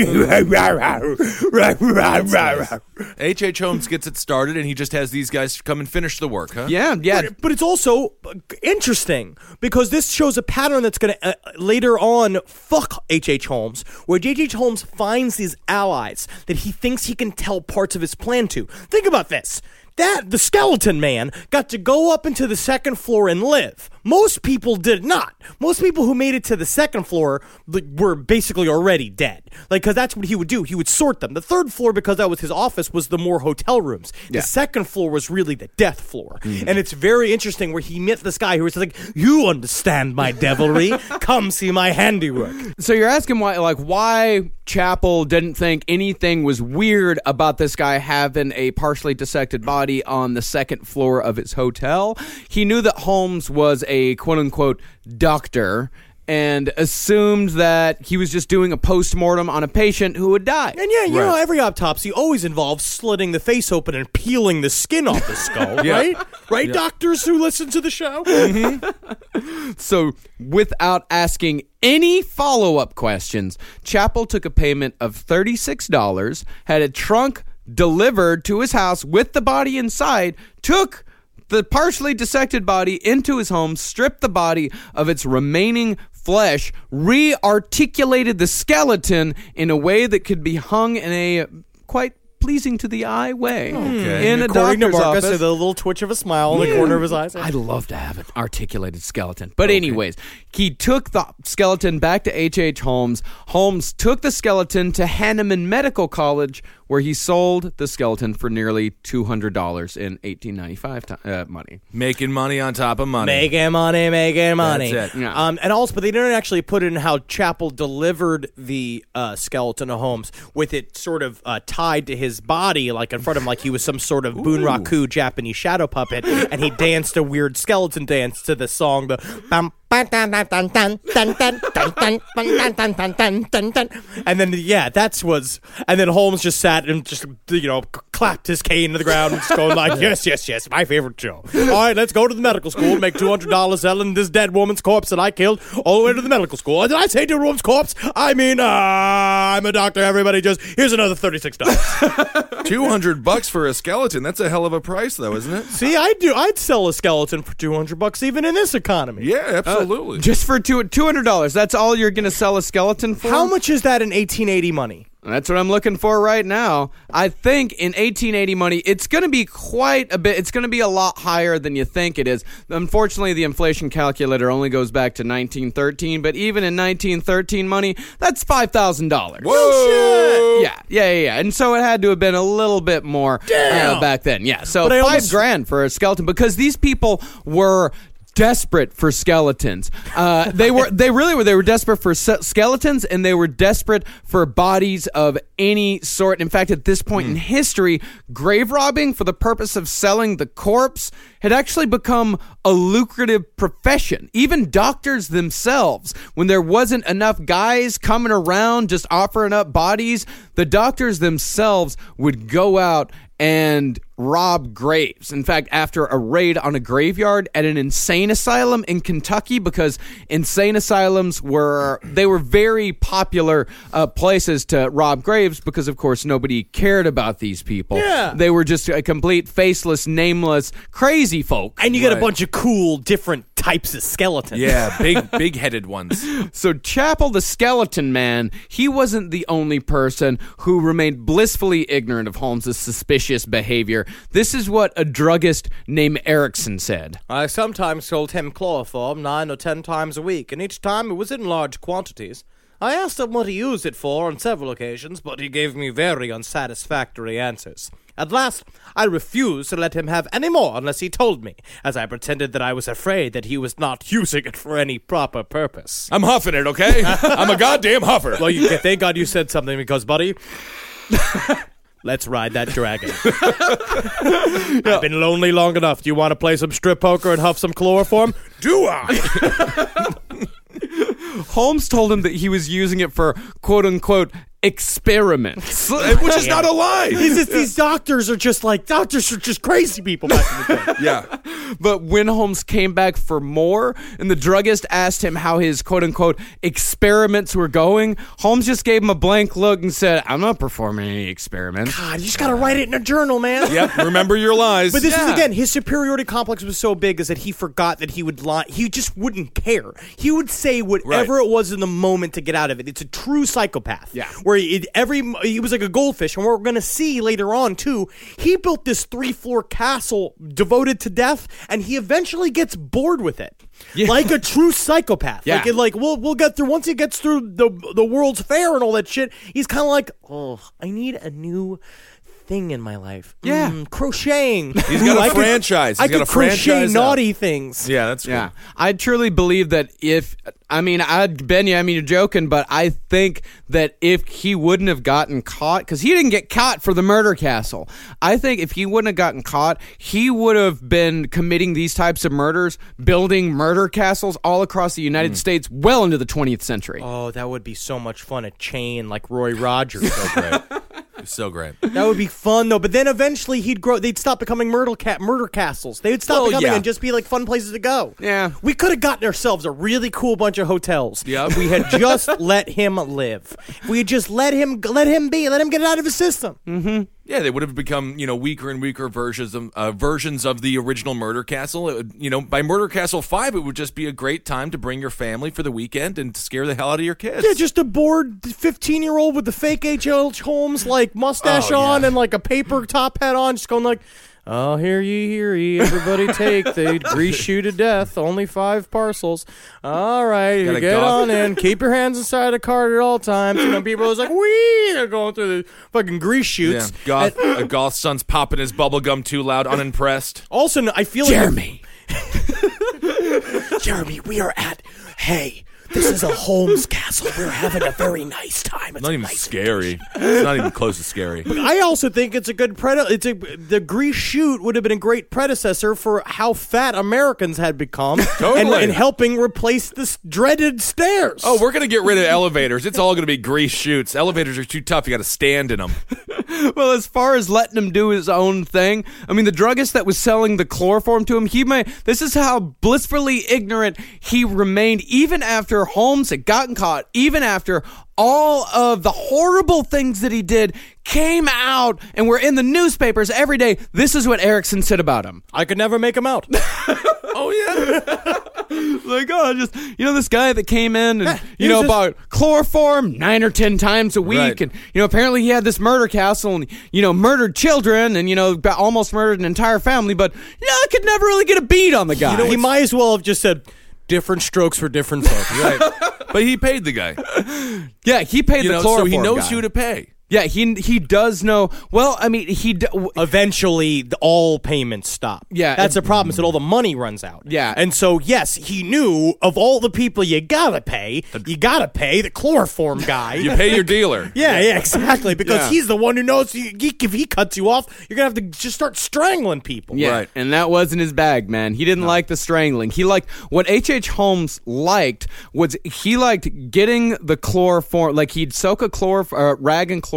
H H. Holmes gets it started, and he just has these guys come and finish the work, huh? yeah, yeah. But, but it's also interesting because this shows a pattern that's going to uh, later on fuck H H. Holmes, where H H. Holmes finds these allies that he thinks he can tell parts of his plan to. Think about this. That the skeleton man got to go up into the second floor and live. Most people did not. Most people who made it to the second floor like, were basically already dead. Like, because that's what he would do. He would sort them. The third floor, because that was his office, was the more hotel rooms. Yeah. The second floor was really the death floor. And it's very interesting where he met this guy who was like, you understand my devilry. Come see my handiwork. So you're asking why, like, why Chappell didn't think anything was weird about this guy having a partially dissected body on the second floor of his hotel. He knew that Holmes was a quote-unquote doctor and assumed that he was just doing a post-mortem on a patient who had died. And yeah, you Right. know, every autopsy always involves slitting the face open and peeling the skin off the skull, Yeah. right? Right, doctors who listen to the show? So, without asking any follow-up questions, Chappell took a payment of thirty-six dollars, had a trunk delivered to his house with the body inside, took the partially dissected body into his home, stripped the body of its remaining flesh, re-articulated the skeleton in a way that could be hung in a quite pleasing to the eye way. Okay. In a According to doctor's Marcus, office. with a little twitch of a smile in the corner of his eyes. I'd love to have an articulated skeleton. But anyways, he took the skeleton back to H H. Holmes. Holmes took the skeleton to Hahnemann Medical College, where he sold the skeleton for nearly two hundred dollars in eighteen ninety-five t- uh, money. Making money on top of money. Making money, making money. That's it. Yeah. Um, and also, but they didn't actually put in how Chappell delivered the uh, skeleton to Holmes, with it sort of uh, tied to his body, like in front of him, like he was some sort of Bunraku Japanese shadow puppet, and he danced a weird skeleton dance to the song, the bum, bum, dun, dun, dun, dun, dun, dun, dun, dun, dun, dun, dun, dun, dun, dun. And then, yeah, that's was, and then Holmes just sat and just, you know, clapped his cane to the ground and just going like, yes, yes, yes, my favorite show. All right, let's go to the medical school and make two hundred dollars selling this dead woman's corpse that I killed all the way to the medical school. Did I say dead woman's corpse? I mean, uh, I'm a doctor, everybody just, here's another thirty-six dollars. Two hundred bucks for a skeleton. That's a hell of a price, though, isn't it? See, I'd do, I'd sell a skeleton for two hundred bucks even in this economy. Yeah, absolutely. Just for two two hundred dollars. That's all you're going to sell a skeleton for? How much is that in eighteen eighty money? That's what I'm looking for right now. I think in eighteen eighty money, it's going to be quite a bit. It's going to be a lot higher than you think it is. Unfortunately, the inflation calculator only goes back to nineteen thirteen, but even in nineteen thirteen money, that's five thousand dollars. Whoa! Yeah, yeah, yeah, yeah. And so it had to have been a little bit more uh, back then. Yeah, so But I five almost- grand for a skeleton, because these people were desperate for skeletons. Uh, they were, they really were. They were desperate for se- skeletons, and they were desperate for bodies of any sort. In fact, at this point in history, grave robbing for the purpose of selling the corpse had actually become a lucrative profession. Even doctors themselves, when there wasn't enough guys coming around just offering up bodies, the doctors themselves would go out and rob graves. In fact, after a raid on a graveyard at an insane asylum in Kentucky, because insane asylums were they were very popular uh, places to rob graves because, of course, nobody cared about these people. Yeah. They were just a complete faceless, nameless, crazy folk. And you get Right. a bunch of cool, different types of skeletons. Yeah, big, big-headed ones. So Chapel the Skeleton Man, he wasn't the only person who remained blissfully ignorant of Holmes's suspicious behavior. This is what a druggist named Erickson said. I sometimes sold him chloroform nine or ten times a week, and each time it was in large quantities. I asked him what he used it for on several occasions, but he gave me very unsatisfactory answers. At last, I refused to let him have any more unless he told me, as I pretended that I was afraid that he was not using it for any proper purpose. I'm huffing it, okay? I'm a goddamn huffer. Well, you, thank God you said something, because, buddy, let's ride that dragon. I've been lonely long enough. Do you want to play some strip poker and huff some chloroform? Do I? Holmes told him that he was using it for quote-unquote experiments. Which is not a lie. It's just, these doctors are just like, doctors are just crazy people back in the day. Yeah. But when Holmes came back for more, and the druggist asked him how his quote-unquote experiments were going, Holmes just gave him a blank look and said, I'm not performing any experiments. God, you just gotta write it in a journal, man. Yep, remember your lies. But this Yeah. is, again, his superiority complex was so big is that he forgot that he would lie. He just wouldn't care. He would say whatever Right. it was in the moment to get out of it. It's a true psychopath. Yeah. Where he, every he was like a goldfish, and what we're going to see later on, too, he built this three-floor castle devoted to death, and he eventually gets bored with it. Yeah. Like a true psychopath. Yeah. Like, it, like we'll, we'll get through, once he gets through the, the World's Fair and all that shit, he's kind of like, oh, I need a new thing in my life. Yeah. Mm, crocheting. He's got Ooh, a I could- franchise. He's I got could a crochet franchise out. naughty things. Yeah, that's cool. Yeah, I truly believe that if, I mean, I, Ben, yeah, I mean, you're joking, but I think that if he wouldn't have gotten caught, because he didn't get caught for the murder castle, I think if he wouldn't have gotten caught, he would have been committing these types of murders, building murder castles all across the United States well into the twentieth century. Oh, that would be so much fun. A chain like Roy Rogers. So great. So great. That would be fun, though. But then eventually he'd grow. They'd stop becoming murder ca- murder castles. They would stop Oh, becoming yeah. and just be like fun places to go. Yeah. We could have gotten ourselves a really cool bunch of hotels. Yep. If we had just let him live. If we had just let him let him be. Let him get it out of his system. Mm-hmm. Yeah, they would have become, you know, weaker and weaker versions of uh, versions of the original Murder Castle. It would, you know, by Murder Castle five, it would just be a great time to bring your family for the weekend and scare the hell out of your kids. Yeah, just a bored fifteen-year-old with the fake H L Holmes like mustache Oh, on yeah. and like a paper top hat on, just going like, "Oh, hear ye, hear ye, everybody take the grease you to death. Only five parcels. All right, Gotta get go. on in. Keep your hands inside the cart at all times." And then people are just like, "Wee!" They're going through the fucking grease Yeah, chutes. Goth, uh, Goth's son's popping his bubble gum too loud, unimpressed. Also, I feel like Jeremy. Jeremy, we are at. Hey, this is a Holmes castle. We're having a very nice time. It's Not a even nice scary. It's not even close to scary. I also think it's a good pred. It's a the grease chute would have been a great predecessor for how fat Americans had become, Totally. and, and helping replace the s- dreaded stairs. Oh, we're going to get rid of elevators. It's all going to be grease chutes. Elevators are too tough. You got to stand in them. Well, as far as letting him do his own thing, I mean, the druggist that was selling the chloroform to him, he may, this is how blissfully ignorant he remained even after Holmes had gotten caught, even after all of the horrible things that he did came out and were in the newspapers every day. This is what Erickson said about him. I could never make him out. Oh, yeah. Like, oh, just, you know, this guy that came in and, he you know, was just- about chloroform nine or ten times a week. Right. And, you know, apparently he had this murder castle and, you know, murdered children and, you know, ba- almost murdered an entire family. But, you know, I could never really get a beat on the guy. You know, he might as well have just said different strokes for different folks. Right. But he paid the guy. yeah, he paid You the know, so chloroform he knows guy. who to pay. Yeah, he he does know. Well, I mean, he d- w- Eventually, the, all payments stop. Yeah, that's it- the problem. Is that all the money runs out. Yeah. and so yes, he knew of all the people you gotta pay. You gotta pay the chloroform guy. You pay your dealer. Yeah, yeah, exactly. Because Yeah. he's the one who knows. He, he- if he cuts you off, you're gonna have to just start strangling people. yeah, Right. and that wasn't his bag, man. He didn't like the strangling. He liked what H H. Holmes liked was he liked getting the chloroform. Like he'd soak a chlor uh, rag in chloroform.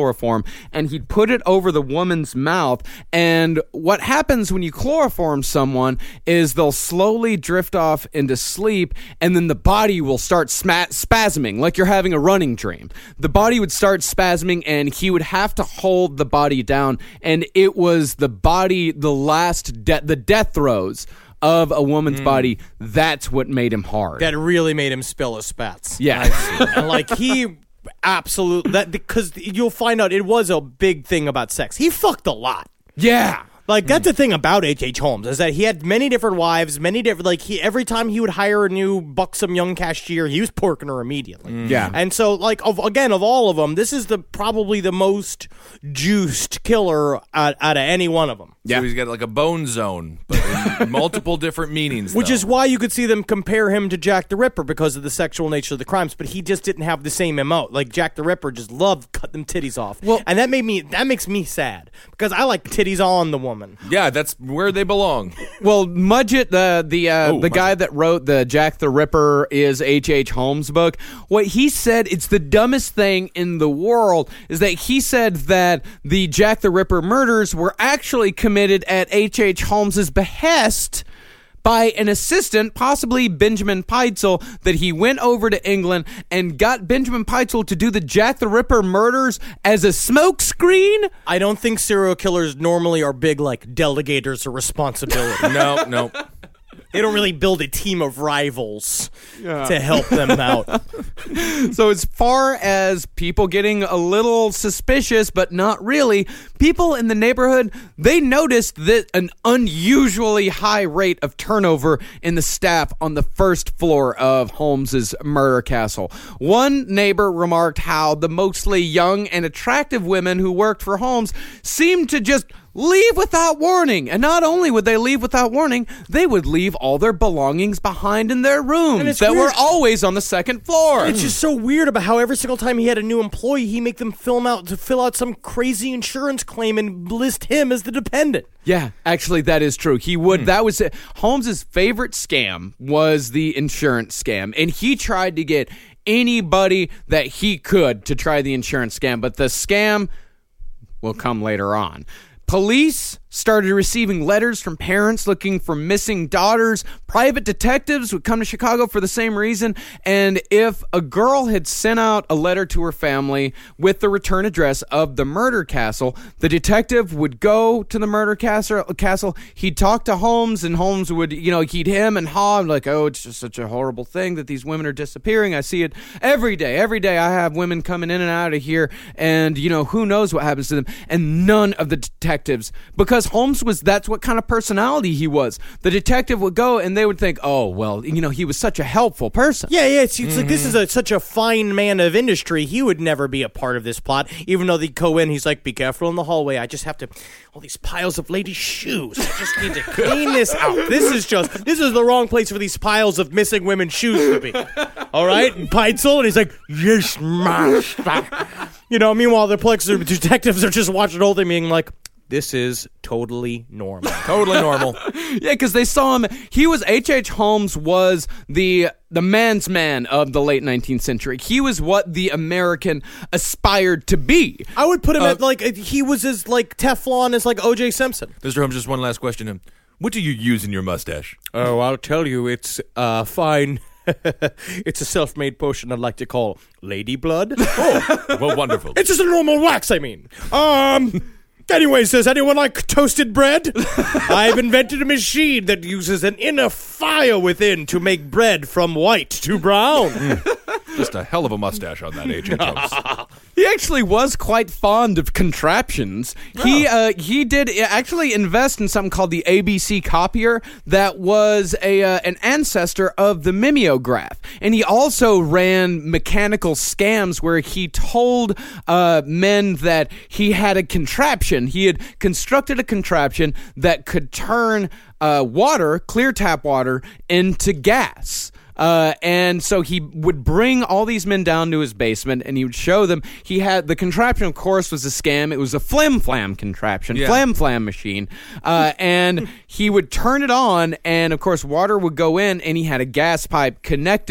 chloroform, and he'd put it over the woman's mouth. And what happens when you chloroform someone is they'll slowly drift off into sleep, and then the body will start sma- spasming, like you're having a running dream. The body would start spasming, and he would have to hold the body down, and it was the body, the last, de- the death throes of a woman's mm. body. That's what made him hard. That really made him spill his spats. Yeah. And like he absolutely, that because you'll find out it was a big thing about sex. He fucked a lot. Yeah. Like, that's the thing about H H. Holmes, is that he had many different wives, many different, like, he every time he would hire a new buxom young cashier, he was porking her immediately. Mm. Yeah. And so, like, of, again, of all of them, this is the probably the most juiced killer out, out of any one of them. Yeah. So he's got, like, a bone zone, but in multiple different meanings, Which though. is why you could see them compare him to Jack the Ripper, because of the sexual nature of the crimes, but he just didn't have the same M O. Like, Jack the Ripper just loved cut them titties off. Well, and that made me, that makes me sad, because I like titties on the woman. Yeah, that's where they belong. Well, Mudgett, the the uh, Ooh, the Mudgett. guy that wrote the Jack the Ripper is H H. Holmes book, what he said, it's the dumbest thing in the world, is that he said that the Jack the Ripper murders were actually committed at H H. Holmes's behest by an assistant, possibly Benjamin Pitezel, that he went over to England and got Benjamin Pitezel to do the Jack the Ripper murders as a smokescreen. I don't think serial killers normally are big, like, delegators of responsibility. No, no. They don't really build a team of rivals to help them out. So as far as people getting a little suspicious, but not really, people in the neighborhood, they noticed that an unusually high rate of turnover in the staff on the first floor of Holmes's murder castle. One neighbor remarked how the mostly young and attractive women who worked for Holmes seemed to just leave without warning. And not only would they leave without warning, they would leave all their belongings behind in their rooms that weird. were always on the second floor. It's just so weird about how every single time he had a new employee, he make them film out to fill out some crazy insurance claim and list him as the dependent. Yeah, actually, that is true. He would. That was it. Holmes's favorite scam was the insurance scam, and he tried to get anybody that he could to try the insurance scam. But the scam will come later on. Police started receiving letters from parents looking for missing daughters. Private detectives would come to Chicago for the same reason. And if a girl had sent out a letter to her family with the return address of the murder castle, the detective would go to the murder castle. castle. He'd talk to Holmes, and Holmes would, you know, he'd hem and haw, like, oh, it's just such a horrible thing that these women are disappearing. I see it every day. Every day I have women coming in and out of here, and, you know, who knows what happens to them. And none of the detectives, because Holmes was, that's what kind of personality he was. The detective would go and they would think, oh, well, you know, he was such a helpful person. Yeah, yeah, it's, it's like this is a, such a fine man of industry. He would never be a part of this plot, even though they go in, he's like, be careful in the hallway. I just have to, all these piles of ladies' shoes. I just need to clean this out. This is just, this is the wrong place for these piles of missing women's shoes to be. All right? And Pitezel, and he's like, yes, master. You know, meanwhile, the police detectives are just watching the whole thing being like, this is totally normal. Totally normal. Yeah, because they saw him. He was H H. Holmes was the the man's man of the late nineteenth century. He was what the American aspired to be. I would put him Uh, at, like, he was as, like, Teflon as, like, O J. Simpson. Mister Holmes, just one last question. What do you use in your mustache? Oh, I'll tell you, it's uh, fine. It's a self-made potion I'd like to call Lady Blood. Oh, well, wonderful. It's just a normal wax, I mean. Um... Anyways, does anyone like toasted bread? I've invented a machine that uses an inner fire within to make bread from white to brown. Mm. Just a hell of a mustache on that H H. Holmes. He actually was quite fond of contraptions. Oh. He uh, he did actually invest in something called the A B C copier that was a uh, an ancestor of the mimeograph. And he also ran mechanical scams where he told uh, men that he had a contraption. He had constructed a contraption that could turn uh, water, clear tap water, into gas. Uh, and so he would bring all these men down to his basement, and he would show them. He had the contraption, of course, was a scam. It was a flim flam contraption, yeah. flam flam machine, uh, and he would turn it on, and of course, water would go in, and he had a gas pipe connected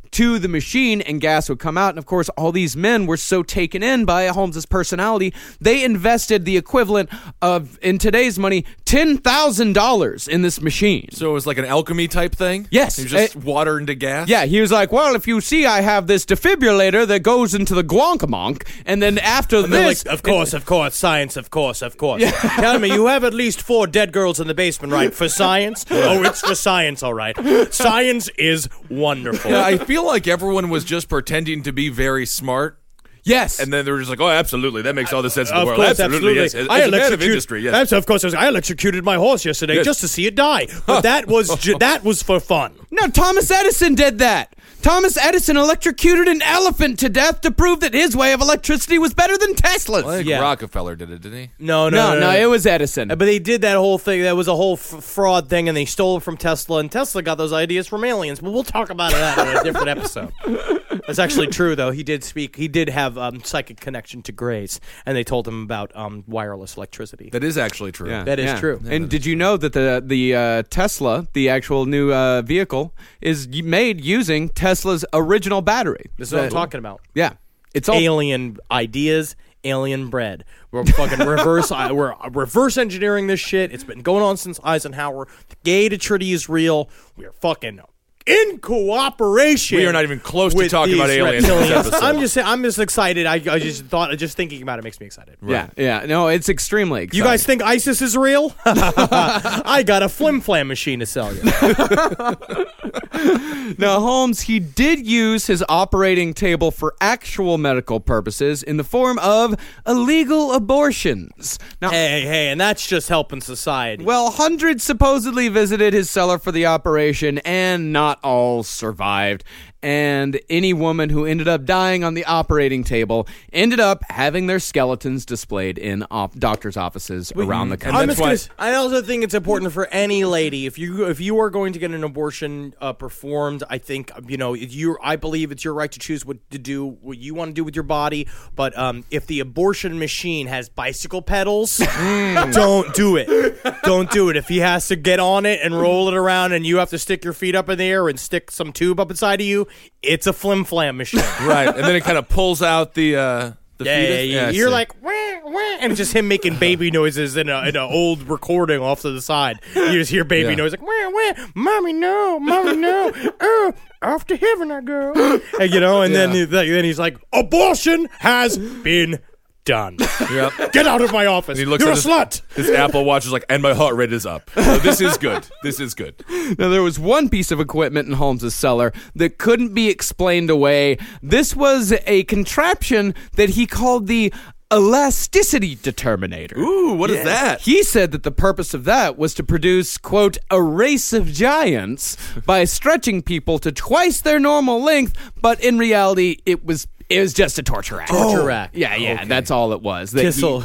to the machine and gas would come out. And of course, all these men were so taken in by Holmes's personality, they invested the equivalent of, in today's money, ten thousand dollars in this machine. So it was like an alchemy type thing? Yes. You just It- water into gas? Yeah, he was like, well, if you see I have this defibrillator that goes into the guankamonk, and then after And they're this... like, of course, of course, science, of course, of course. Tell me, you have at least four dead girls in the basement, right? For science? Oh, it's for science, all right. Science is wonderful. Yeah, I feel like everyone was just pretending to be very smart. Yes. And then they were just like, oh, absolutely. That makes all the sense in the Of world. course, absolutely. absolutely. Yes. As, I as a man of electrocute- industry, yes. Abs- Of course, I was- I electrocuted my horse yesterday Yes. just to see it die. But that was ju- that was for fun. No, Thomas Edison did that. Thomas Edison electrocuted an elephant to death to prove that his way of electricity was better than Tesla's. I think Yeah. Rockefeller did it, didn't he? No, no, no, it was Edison. But they did that whole thing. That was a whole f- fraud thing, and they stole it from Tesla. And Tesla got those ideas from aliens. But we'll talk about that in a different episode. That's actually true, though. He did speak. He did have um, psychic connection to Grace, and they told him about um, wireless electricity. That is actually true. Yeah, That is yeah. true. And did you know that the the uh, Tesla, the actual new uh, vehicle, is y- made using Tesla's original battery? This is what I'm talking about. Yeah, it's all Alien ideas, alien bread. We're fucking reverse. uh, we're reverse engineering this shit. It's been going on since Eisenhower. The Gatortrity is real. We are fucking in cooperation. We are not even close to with talking about these aliens in this reptilians. episode. I'm just. I'm just excited. I, I just thought. Just thinking about it makes me excited. yeah, yeah. No, it's extremely exciting. You guys think ISIS is real? I got a flim flam machine to sell you. Now, Holmes, he did use his operating table for actual medical purposes in the form of illegal abortions. Now, Hey, hey, and that's just helping society. well, hundreds supposedly visited his cellar for the operation, and not all survived. And any woman who ended up dying on the operating table ended up having their skeletons displayed in op- doctors' offices around the country. I'm that's just gonna, I also think it's important for any lady if you if you are going to get an abortion uh, performed. I think you know you. I believe it's your right to choose what to do, what you want to do with your body. But um, if the abortion machine has bicycle pedals, don't do it. Don't do it. If he has to get on it and roll it around, and you have to stick your feet up in the air and stick some tube up inside of you, it's a flim flam machine. Right. And then it kind of pulls out the, uh, the Yeah, yeah, fetus. yeah. I You're see. like, wah, wah, and it's just him making baby noises in a in an old recording off to the side. You just hear baby Yeah. noise like, wah, wah, mommy no, mommy no, oh, off to heaven I go. And, you know, and then Yeah. he, then he's like, abortion has been done. Yep. Get out of my office. He looks You're a at his, slut. His Apple Watch is like, and my heart rate is up. So this is good. This is good. Now, there was one piece of equipment in Holmes's cellar that couldn't be explained away. This was a contraption that he called the elasticity determinator. Ooh, what is that? He said that the purpose of that was to produce, quote, a race of giants by stretching people to twice their normal length, but in reality, it was it was just a torture rack. Torture rack. Yeah, yeah, that's all it was. That he- Kissel.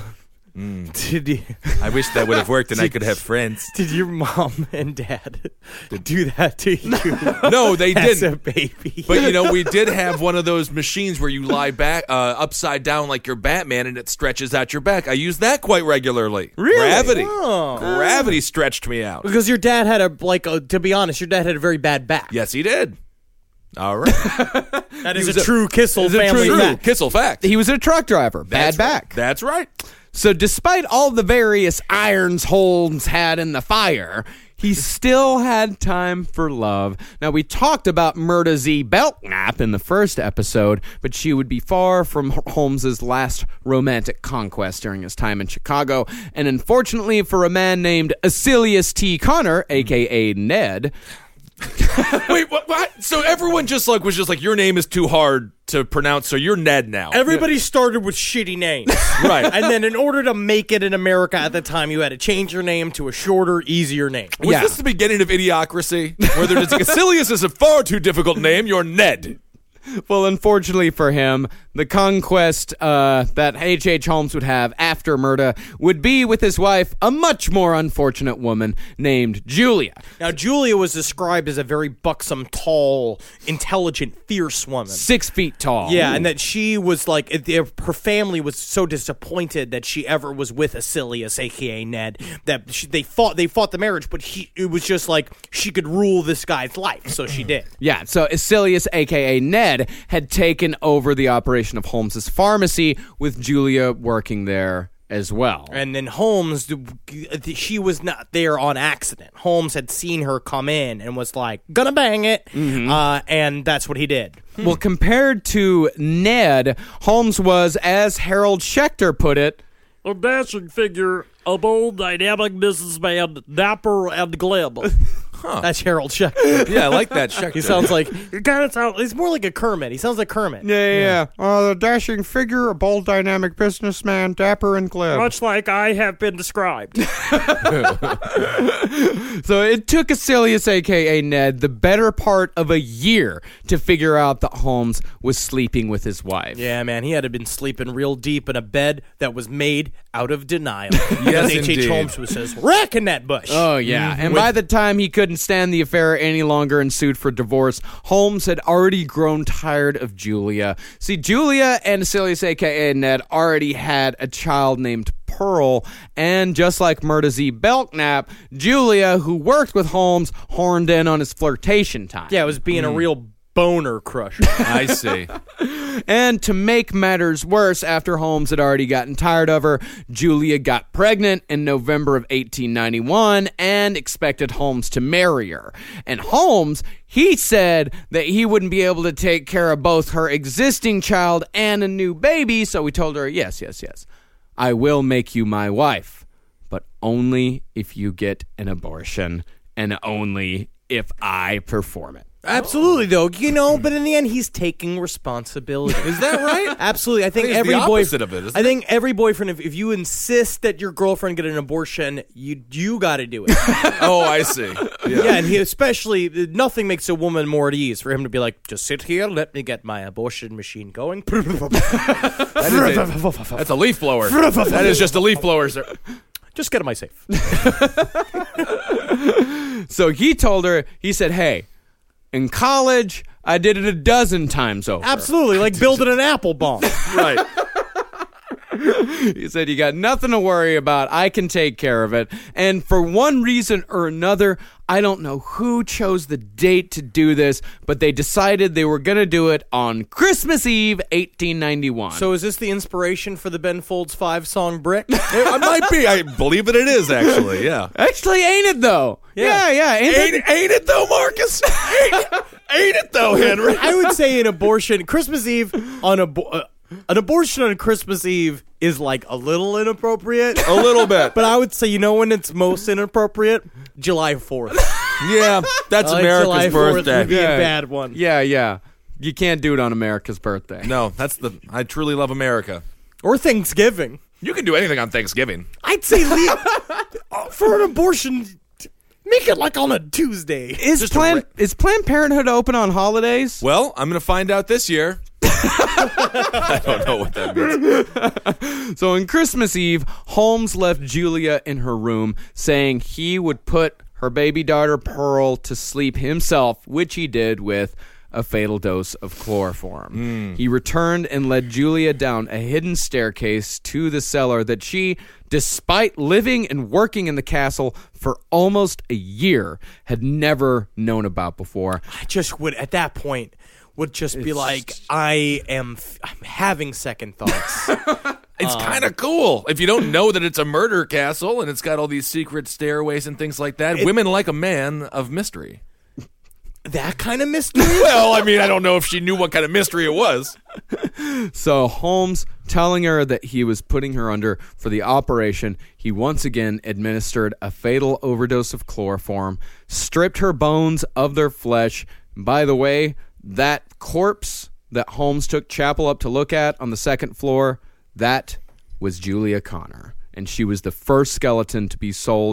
Did you, I wish that would have worked and I could have friends. did your mom and dad do that to you? No, they As a didn't. baby. But you know, we did have one of those machines where you lie back, uh, upside down like you're Batman, and it stretches out your back. I use that quite regularly. Really? Gravity. Oh. Gravity stretched me out. Because your dad had a like. A, to be honest, your dad had a very bad back. Yes, he did. All right. That is was a, a- true Kissel is a family true- fact. Kissel fact. he was a truck driver, bad That's back. Right. That's right. So despite all the various irons Holmes had in the fire, he still had time for love. Now, we talked about Murda Z. Belknap in the first episode, but she would be far from Holmes's last romantic conquest during his time in Chicago. And unfortunately for a man named Acilius T. Connor, a k a. Ned... Wait, what, what? So everyone just like was just like, your name is too hard to pronounce, so you're Ned now. Everybody started with shitty names. Right. And then in order to make it in America at the time, you had to change your name to a shorter, easier name. Was Yeah. this the beginning of Idiocracy? Where they're just like, Acilius is a far too difficult name, you're Ned. Well, unfortunately for him, the conquest uh, that H H. Holmes would have after Murda would be with his wife, a much more unfortunate woman named Julia. Now, Julia was described as a very buxom, tall, intelligent, fierce woman. Six feet tall. Yeah, and that she was like, it- it- her family was so disappointed that she ever was with Asilius, aka Ned, that she, they fought they fought the marriage, but he, it was just like she could rule this guy's life, so she did. Yeah, so Asilius, a k a. Ned, had taken over the operation of Holmes's pharmacy, with Julia working there as well. And then Holmes, she was not there on accident. Holmes had seen her come in and was like, gonna bang it, uh, and that's what he did. Well, compared to Ned, Holmes was, as Harold Schechter put it, A dashing figure, a bold, dynamic businessman, dapper and glib. That's Harold Schechter. Yeah, I like that. Schechter. He sounds like, he kind of sounds, he's more like a Kermit. He sounds like Kermit. yeah, yeah, yeah. Uh, the dashing figure, a bold, dynamic businessman, dapper and glib. Much like I have been described. So it took Asilius, a k a. Ned, the better part of a year to figure out that Holmes was sleeping with his wife. Yeah, man, he had to been sleeping real deep in a bed that was made out of denial. Yes, H H. indeed. Holmes was says, wrecking that bush. Oh, yeah. And by the time he couldn't stand the affair any longer and sued for divorce, Holmes had already grown tired of Julia. See, Julia and Asilius, a k a. Ned, already had a child named Pearl, and just like Murda Z. Belknap, Julia, who worked with Holmes, horned in on his flirtation time. Yeah, it was being a real boner crusher. I see. And to make matters worse, after Holmes had already gotten tired of her, Julia got pregnant in November of eighteen ninety-one and expected Holmes to marry her. And Holmes, he said that he wouldn't be able to take care of both her existing child and a new baby, so he told her, yes, yes, yes, I will make you my wife, but only if you get an abortion and only if I perform it. Absolutely, though. You know, but in the end, he's taking responsibility. Is that right? Absolutely. I think, I think it's every the boy- opposite of it, isn't I think every boyfriend, if, if you insist that your girlfriend get an abortion, you you got to do it. Oh, I see. Yeah, and he especially, nothing makes a woman more at ease for him to be like, just sit here, let me get my abortion machine going. That is a, that's a leaf blower. That is just a leaf blower, sir. Just get it my safe. So he told her, he said, hey, in college, I did it a dozen times over. Absolutely, like building an apple bomb. Right. He said, you got nothing to worry about. I can take care of it. And for one reason or another, I don't know who chose the date to do this, but they decided they were going to do it on Christmas Eve, eighteen ninety-one. So is this the inspiration for the Ben Folds five song Brick? It might be. I believe that it is, actually. Yeah. actually, ain't it, though? Yeah, yeah. Ain't it? Ain't, ain't it, though, Marcus? Ain't, ain't it, though, Henry? I would say an abortion, Christmas Eve on a... Uh, An abortion on Christmas Eve is like a little inappropriate. A little bit. But I would say, you know when it's most inappropriate? July fourth. Yeah, that's Like America's July fourth birthday. would be Yeah. a bad one. Yeah, yeah. You can't do it on America's birthday. No, that's the. I truly love America. Or Thanksgiving. You can do anything on Thanksgiving. I'd say leave, uh, for an abortion, make it like on a Tuesday. Is Planned, is Planned Parenthood open on holidays? Well, I'm going to find out this year. I don't know what that means. So on Christmas Eve, Holmes left Julia in her room, saying he would put her baby daughter Pearl to sleep himself, which he did with a fatal dose of chloroform. Mm. He returned and led Julia down a hidden staircase to the cellar that she, despite living and working in the castle for almost a year, had never known about before. I just would, at that point, would just be like, I am f- I'm having second thoughts. It's kind of cool. If you don't know that it's a murder castle and it's got all these secret stairways and things like that, women like a man of mystery. That kind of mystery? Well, I mean, I don't know if she knew what kind of mystery it was. So Holmes, telling her that he was putting her under for the operation, he once again administered a fatal overdose of chloroform, stripped her bones of their flesh. By the way, that corpse that Holmes took Chapel up to look at on the second floor, that was Julia Connor. And she was the first skeleton to be sold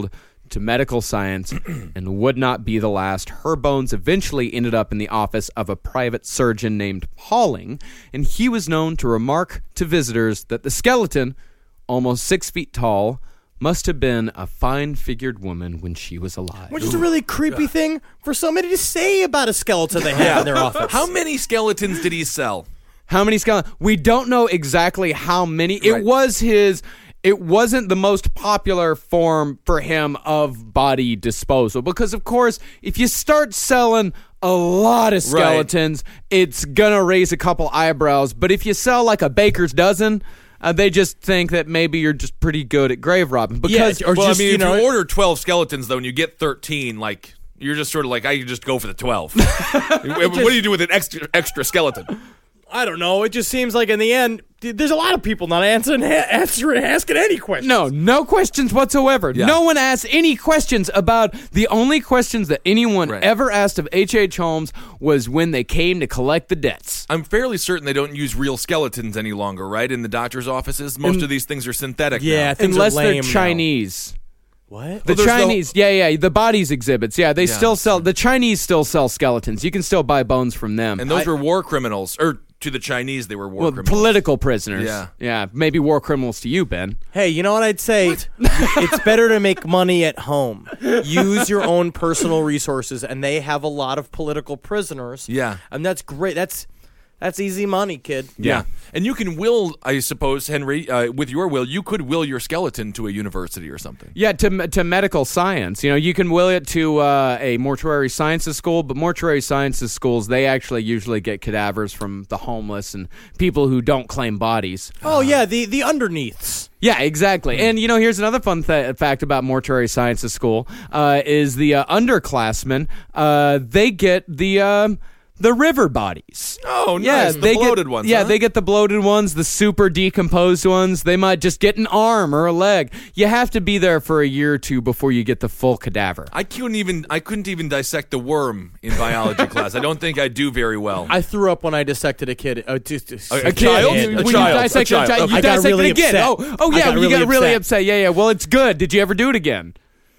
to medical science and would not be the last. Her bones eventually ended up in the office of a private surgeon named Pauling, and he was known to remark to visitors that the skeleton, almost six feet tall, must have been a fine-figured woman when she was alive. Which is a really creepy thing for somebody to say about a skeleton they have in their office. How many skeletons did he sell? How many skeletons? We don't know exactly how many. It Right. was his... It wasn't the most popular form for him of body disposal because, of course, if you start selling a lot of skeletons, it's going to raise a couple eyebrows. But if you sell like a baker's dozen... Uh, they just think that maybe you're just pretty good at grave robbing. Because, Yeah, or well, just, I mean, you if know, you order twelve skeletons, though, and you get thirteen, like, you're just sort of like, I can just go for the twelve. What do you do with an extra extra skeleton? I don't know. It just seems like in the end, dude, there's a lot of people not answering, answering, asking any questions. no, no questions whatsoever. Yeah. No one asked any questions about the only questions that anyone Right. ever asked of H H. Holmes was when they came to collect the debts. I'm fairly certain they don't use real skeletons any longer, right? In the doctor's offices, most of these things are synthetic. Yeah, now. things Unless are they're lame now. Chinese. What? The there's no- Chinese, yeah, yeah, the bodies exhibits, yeah, they Yeah. still sell. The Chinese still sell skeletons. You can still buy bones from them. and those were war criminals, or to the Chinese, they were war well, criminals. political prisoners. Yeah. yeah, maybe war criminals to you, Ben. Hey, you know what I'd say? It's better to make money at home. Use your own personal resources, and they have a lot of political prisoners. Yeah. And that's great. That's that's easy money, kid. Yeah. And you can will, I suppose, Henry, uh, with your will, you could will your skeleton to a university or something. Yeah, to to medical science. You know, you can will it to uh, a mortuary sciences school, but mortuary sciences schools, they actually usually get cadavers from the homeless and people who don't claim bodies. Oh, yeah, the, the underneaths. Yeah, exactly. And, you know, here's another fun th- fact about mortuary sciences school uh, is the uh, underclassmen, uh, they get the... Um, The river bodies. Oh, nice. Yeah, The they bloated get, ones, Yeah, huh? they get the bloated ones, the super decomposed ones. They might just get an arm or a leg. You have to be there for a year or two before you get the full cadaver. I couldn't even I couldn't even dissect the worm in biology class. I don't think I do very well. I threw up when I dissected a kid. Uh, just, just, A- a child? When A you child, dissect a child. child, you I got dissect really it again. upset. Oh, oh I yeah, got you really got really upset. upset. Yeah, yeah. Well, it's good. Did you ever do it again?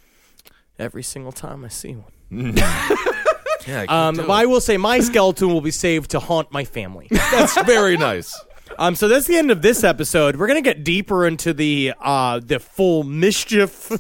Every single time I see one. yeah, I can't Um, do but I it. will say my skeleton will be saved to haunt my family. That's very nice. Um, so that's the end of this episode. We're gonna get deeper into the uh, the full mischief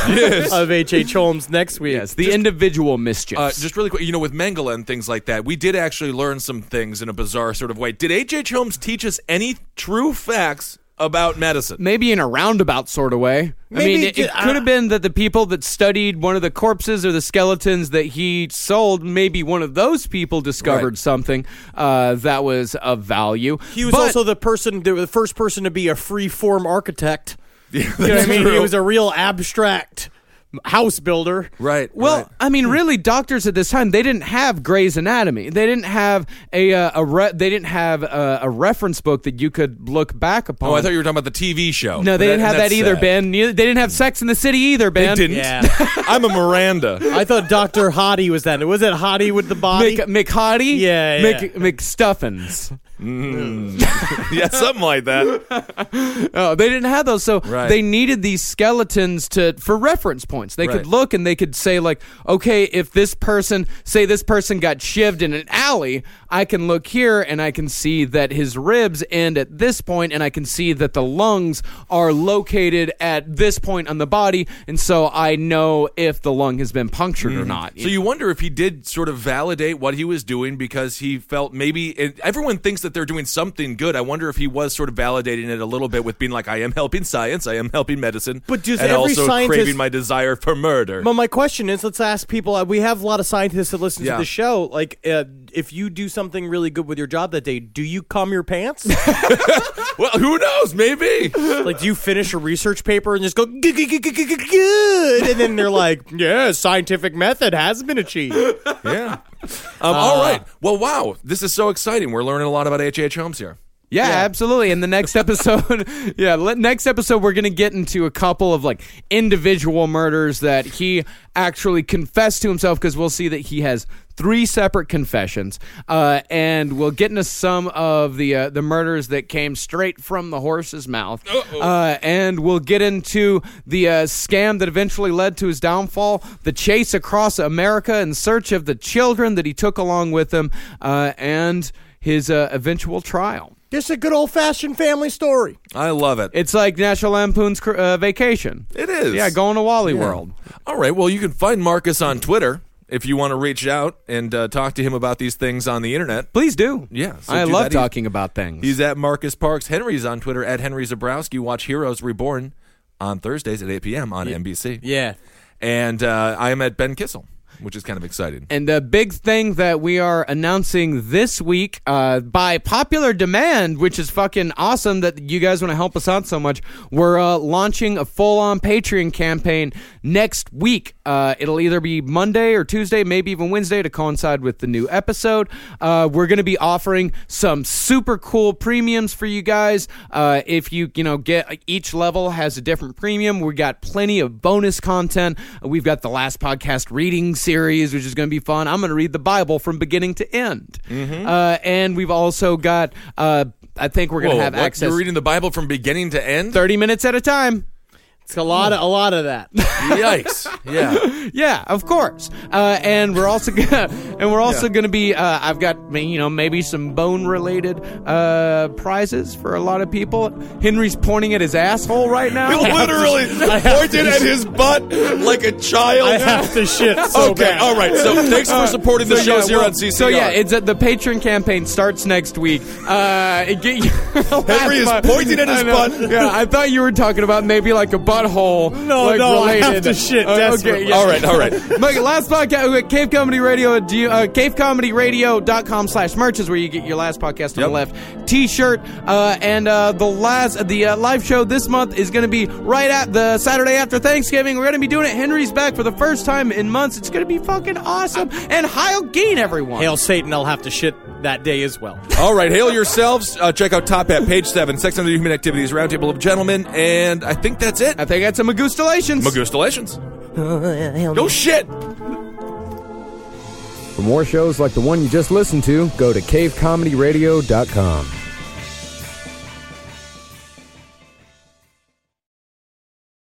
of H H. Holmes next week. Yes, the individual mischiefs. Uh, just really quick, you know, with Mengele and things like that, we did actually learn some things in a bizarre sort of way. Did H H. Holmes teach us any true facts about medicine? Maybe in a roundabout sort of way. I Maybe mean, it, ju- it could have been that the people that studied one of the corpses or the skeletons that he sold, maybe one of those people discovered Right. something uh, that was of value. He was But- also the person, the first person to be a free form architect. Yeah, You know what I that's mean? He true. was a real abstract house builder. Right. Well, right. I mean, really, doctors at this time, they didn't have Grey's Anatomy. They didn't have a uh, a re- they didn't have a, a reference book that you could look back upon. Oh, I thought you were talking about the T V show. no, they That- didn't have that's that either, sad. Ben. Neither- They didn't have Sex in the City either, Ben. They didn't. Yeah. I'm a Miranda. I thought Doctor Hottie was that. Was it Hottie with the body? Mc, McHottie? Yeah, yeah. Mc, McStuffins. Yeah, something like that. Oh, they didn't have those, so Right. they needed these skeletons to for reference points. They Right. could look and they could say, like, okay, if this person, say this person got shivved in an alley, I can look here and I can see that his ribs end at this point, and I can see that the lungs are located at this point on the body, and so I know if the lung has been punctured or not. So you wonder if he did sort of validate what he was doing because he felt maybe it, everyone thinks that they're doing something good. I wonder if he was sort of validating it a little bit with being like, I am helping science, I am helping medicine, But does and every also scientist- craving my desire for murder. But my question is, let's ask people. uh, We have a lot of scientists that listen Yeah. to the show. Like, uh, if you do something really good with your job that day, do you cum your pants? Well, who knows? Maybe. Like, do you finish a research paper and just go "G- g- g- g- g- g- good, and then they're like, "Yeah, scientific method has been achieved." Yeah. Um, all right. Well, wow. This is so exciting. We're learning a lot about H H. Holmes here. Yeah, absolutely. In the next episode, yeah, le- next episode we're going to get into a couple of like individual murders that he actually confessed to himself, because we'll see that he has three separate confessions, uh, and we'll get into some of the uh, the murders that came straight from the horse's mouth, uh, and we'll get into the uh, scam that eventually led to his downfall, the chase across America in search of the children that he took along with him, uh, and his uh, eventual trial. Just a good old-fashioned family story. I love it. It's like National Lampoon's uh, Vacation. It is. Yeah, going to Wally Yeah. World. All right. Well, you can find Marcus on Twitter if you want to reach out and uh, talk to him about these things on the internet. Please do. Yeah, so I do love that. He's- talking about things. He's at Marcus Parks. Henry's on Twitter at Henry Zabrowski. Watch Heroes Reborn on Thursdays at eight p.m. on N B C. Yeah. And uh, I am at Ben Kissel, which is kind of exciting. And the big thing that we are announcing this week, uh, by popular demand, which is fucking awesome that you guys want to help us out so much, we're uh, launching a full-on Patreon campaign next week. Uh, it'll either be Monday or Tuesday, maybe even Wednesday to coincide with the new episode. Uh, we're going to be offering some super cool premiums for you guys. Uh, if you, you know, get each level has a different premium. We got plenty of bonus content. We've got the Last Podcast reading series, which is going to be fun. I'm going to read the Bible from beginning to end. Mm-hmm. Uh, and we've also got, uh, I think we're going to Whoa, have what? access You're reading the Bible from beginning to end? thirty minutes at a time. It's a lot of a lot of that. Yikes. Yeah. Yeah, of course. Uh, and we're also gonna, and we're also Yeah. going to be. Uh, I've got you know maybe some bone related uh, prizes for a lot of people. Henry's pointing at his asshole right now. Literally pointed at his butt like a child. I have to shit so okay, bad. all right. So thanks for supporting the So, shows yeah, here well, on C C R. So yeah, it's uh, the Patreon campaign starts next week. Uh, it get, Henry is pointing at his I know. butt. Yeah, I thought you were talking about maybe like a butthole. No, like, no, I related. have to shit Uh, desperately. okay, yeah. All right, all right. Mike, last podcast, uh, Cave Comedy Radio, uh, cave comedy radio dot com slash merch is where you get your last podcast on Yep. the left t-shirt. Uh, and uh, the last, the uh, live show this month is going to be right at the Saturday after Thanksgiving. We're going to be doing it. Henry's back for the first time in months. It's going to be fucking awesome. And Heil Geen, everyone. Hail Satan, I'll have to shit that day as well. All right, hail yourselves. Uh, check out Top Hat, page seven, Sex Under Human Activities, Roundtable of Gentlemen, and I think that's it. I think that's some Magustalations. Magustalations. Go shit. For more shows like the one you just listened to, go to cave comedy radio dot com.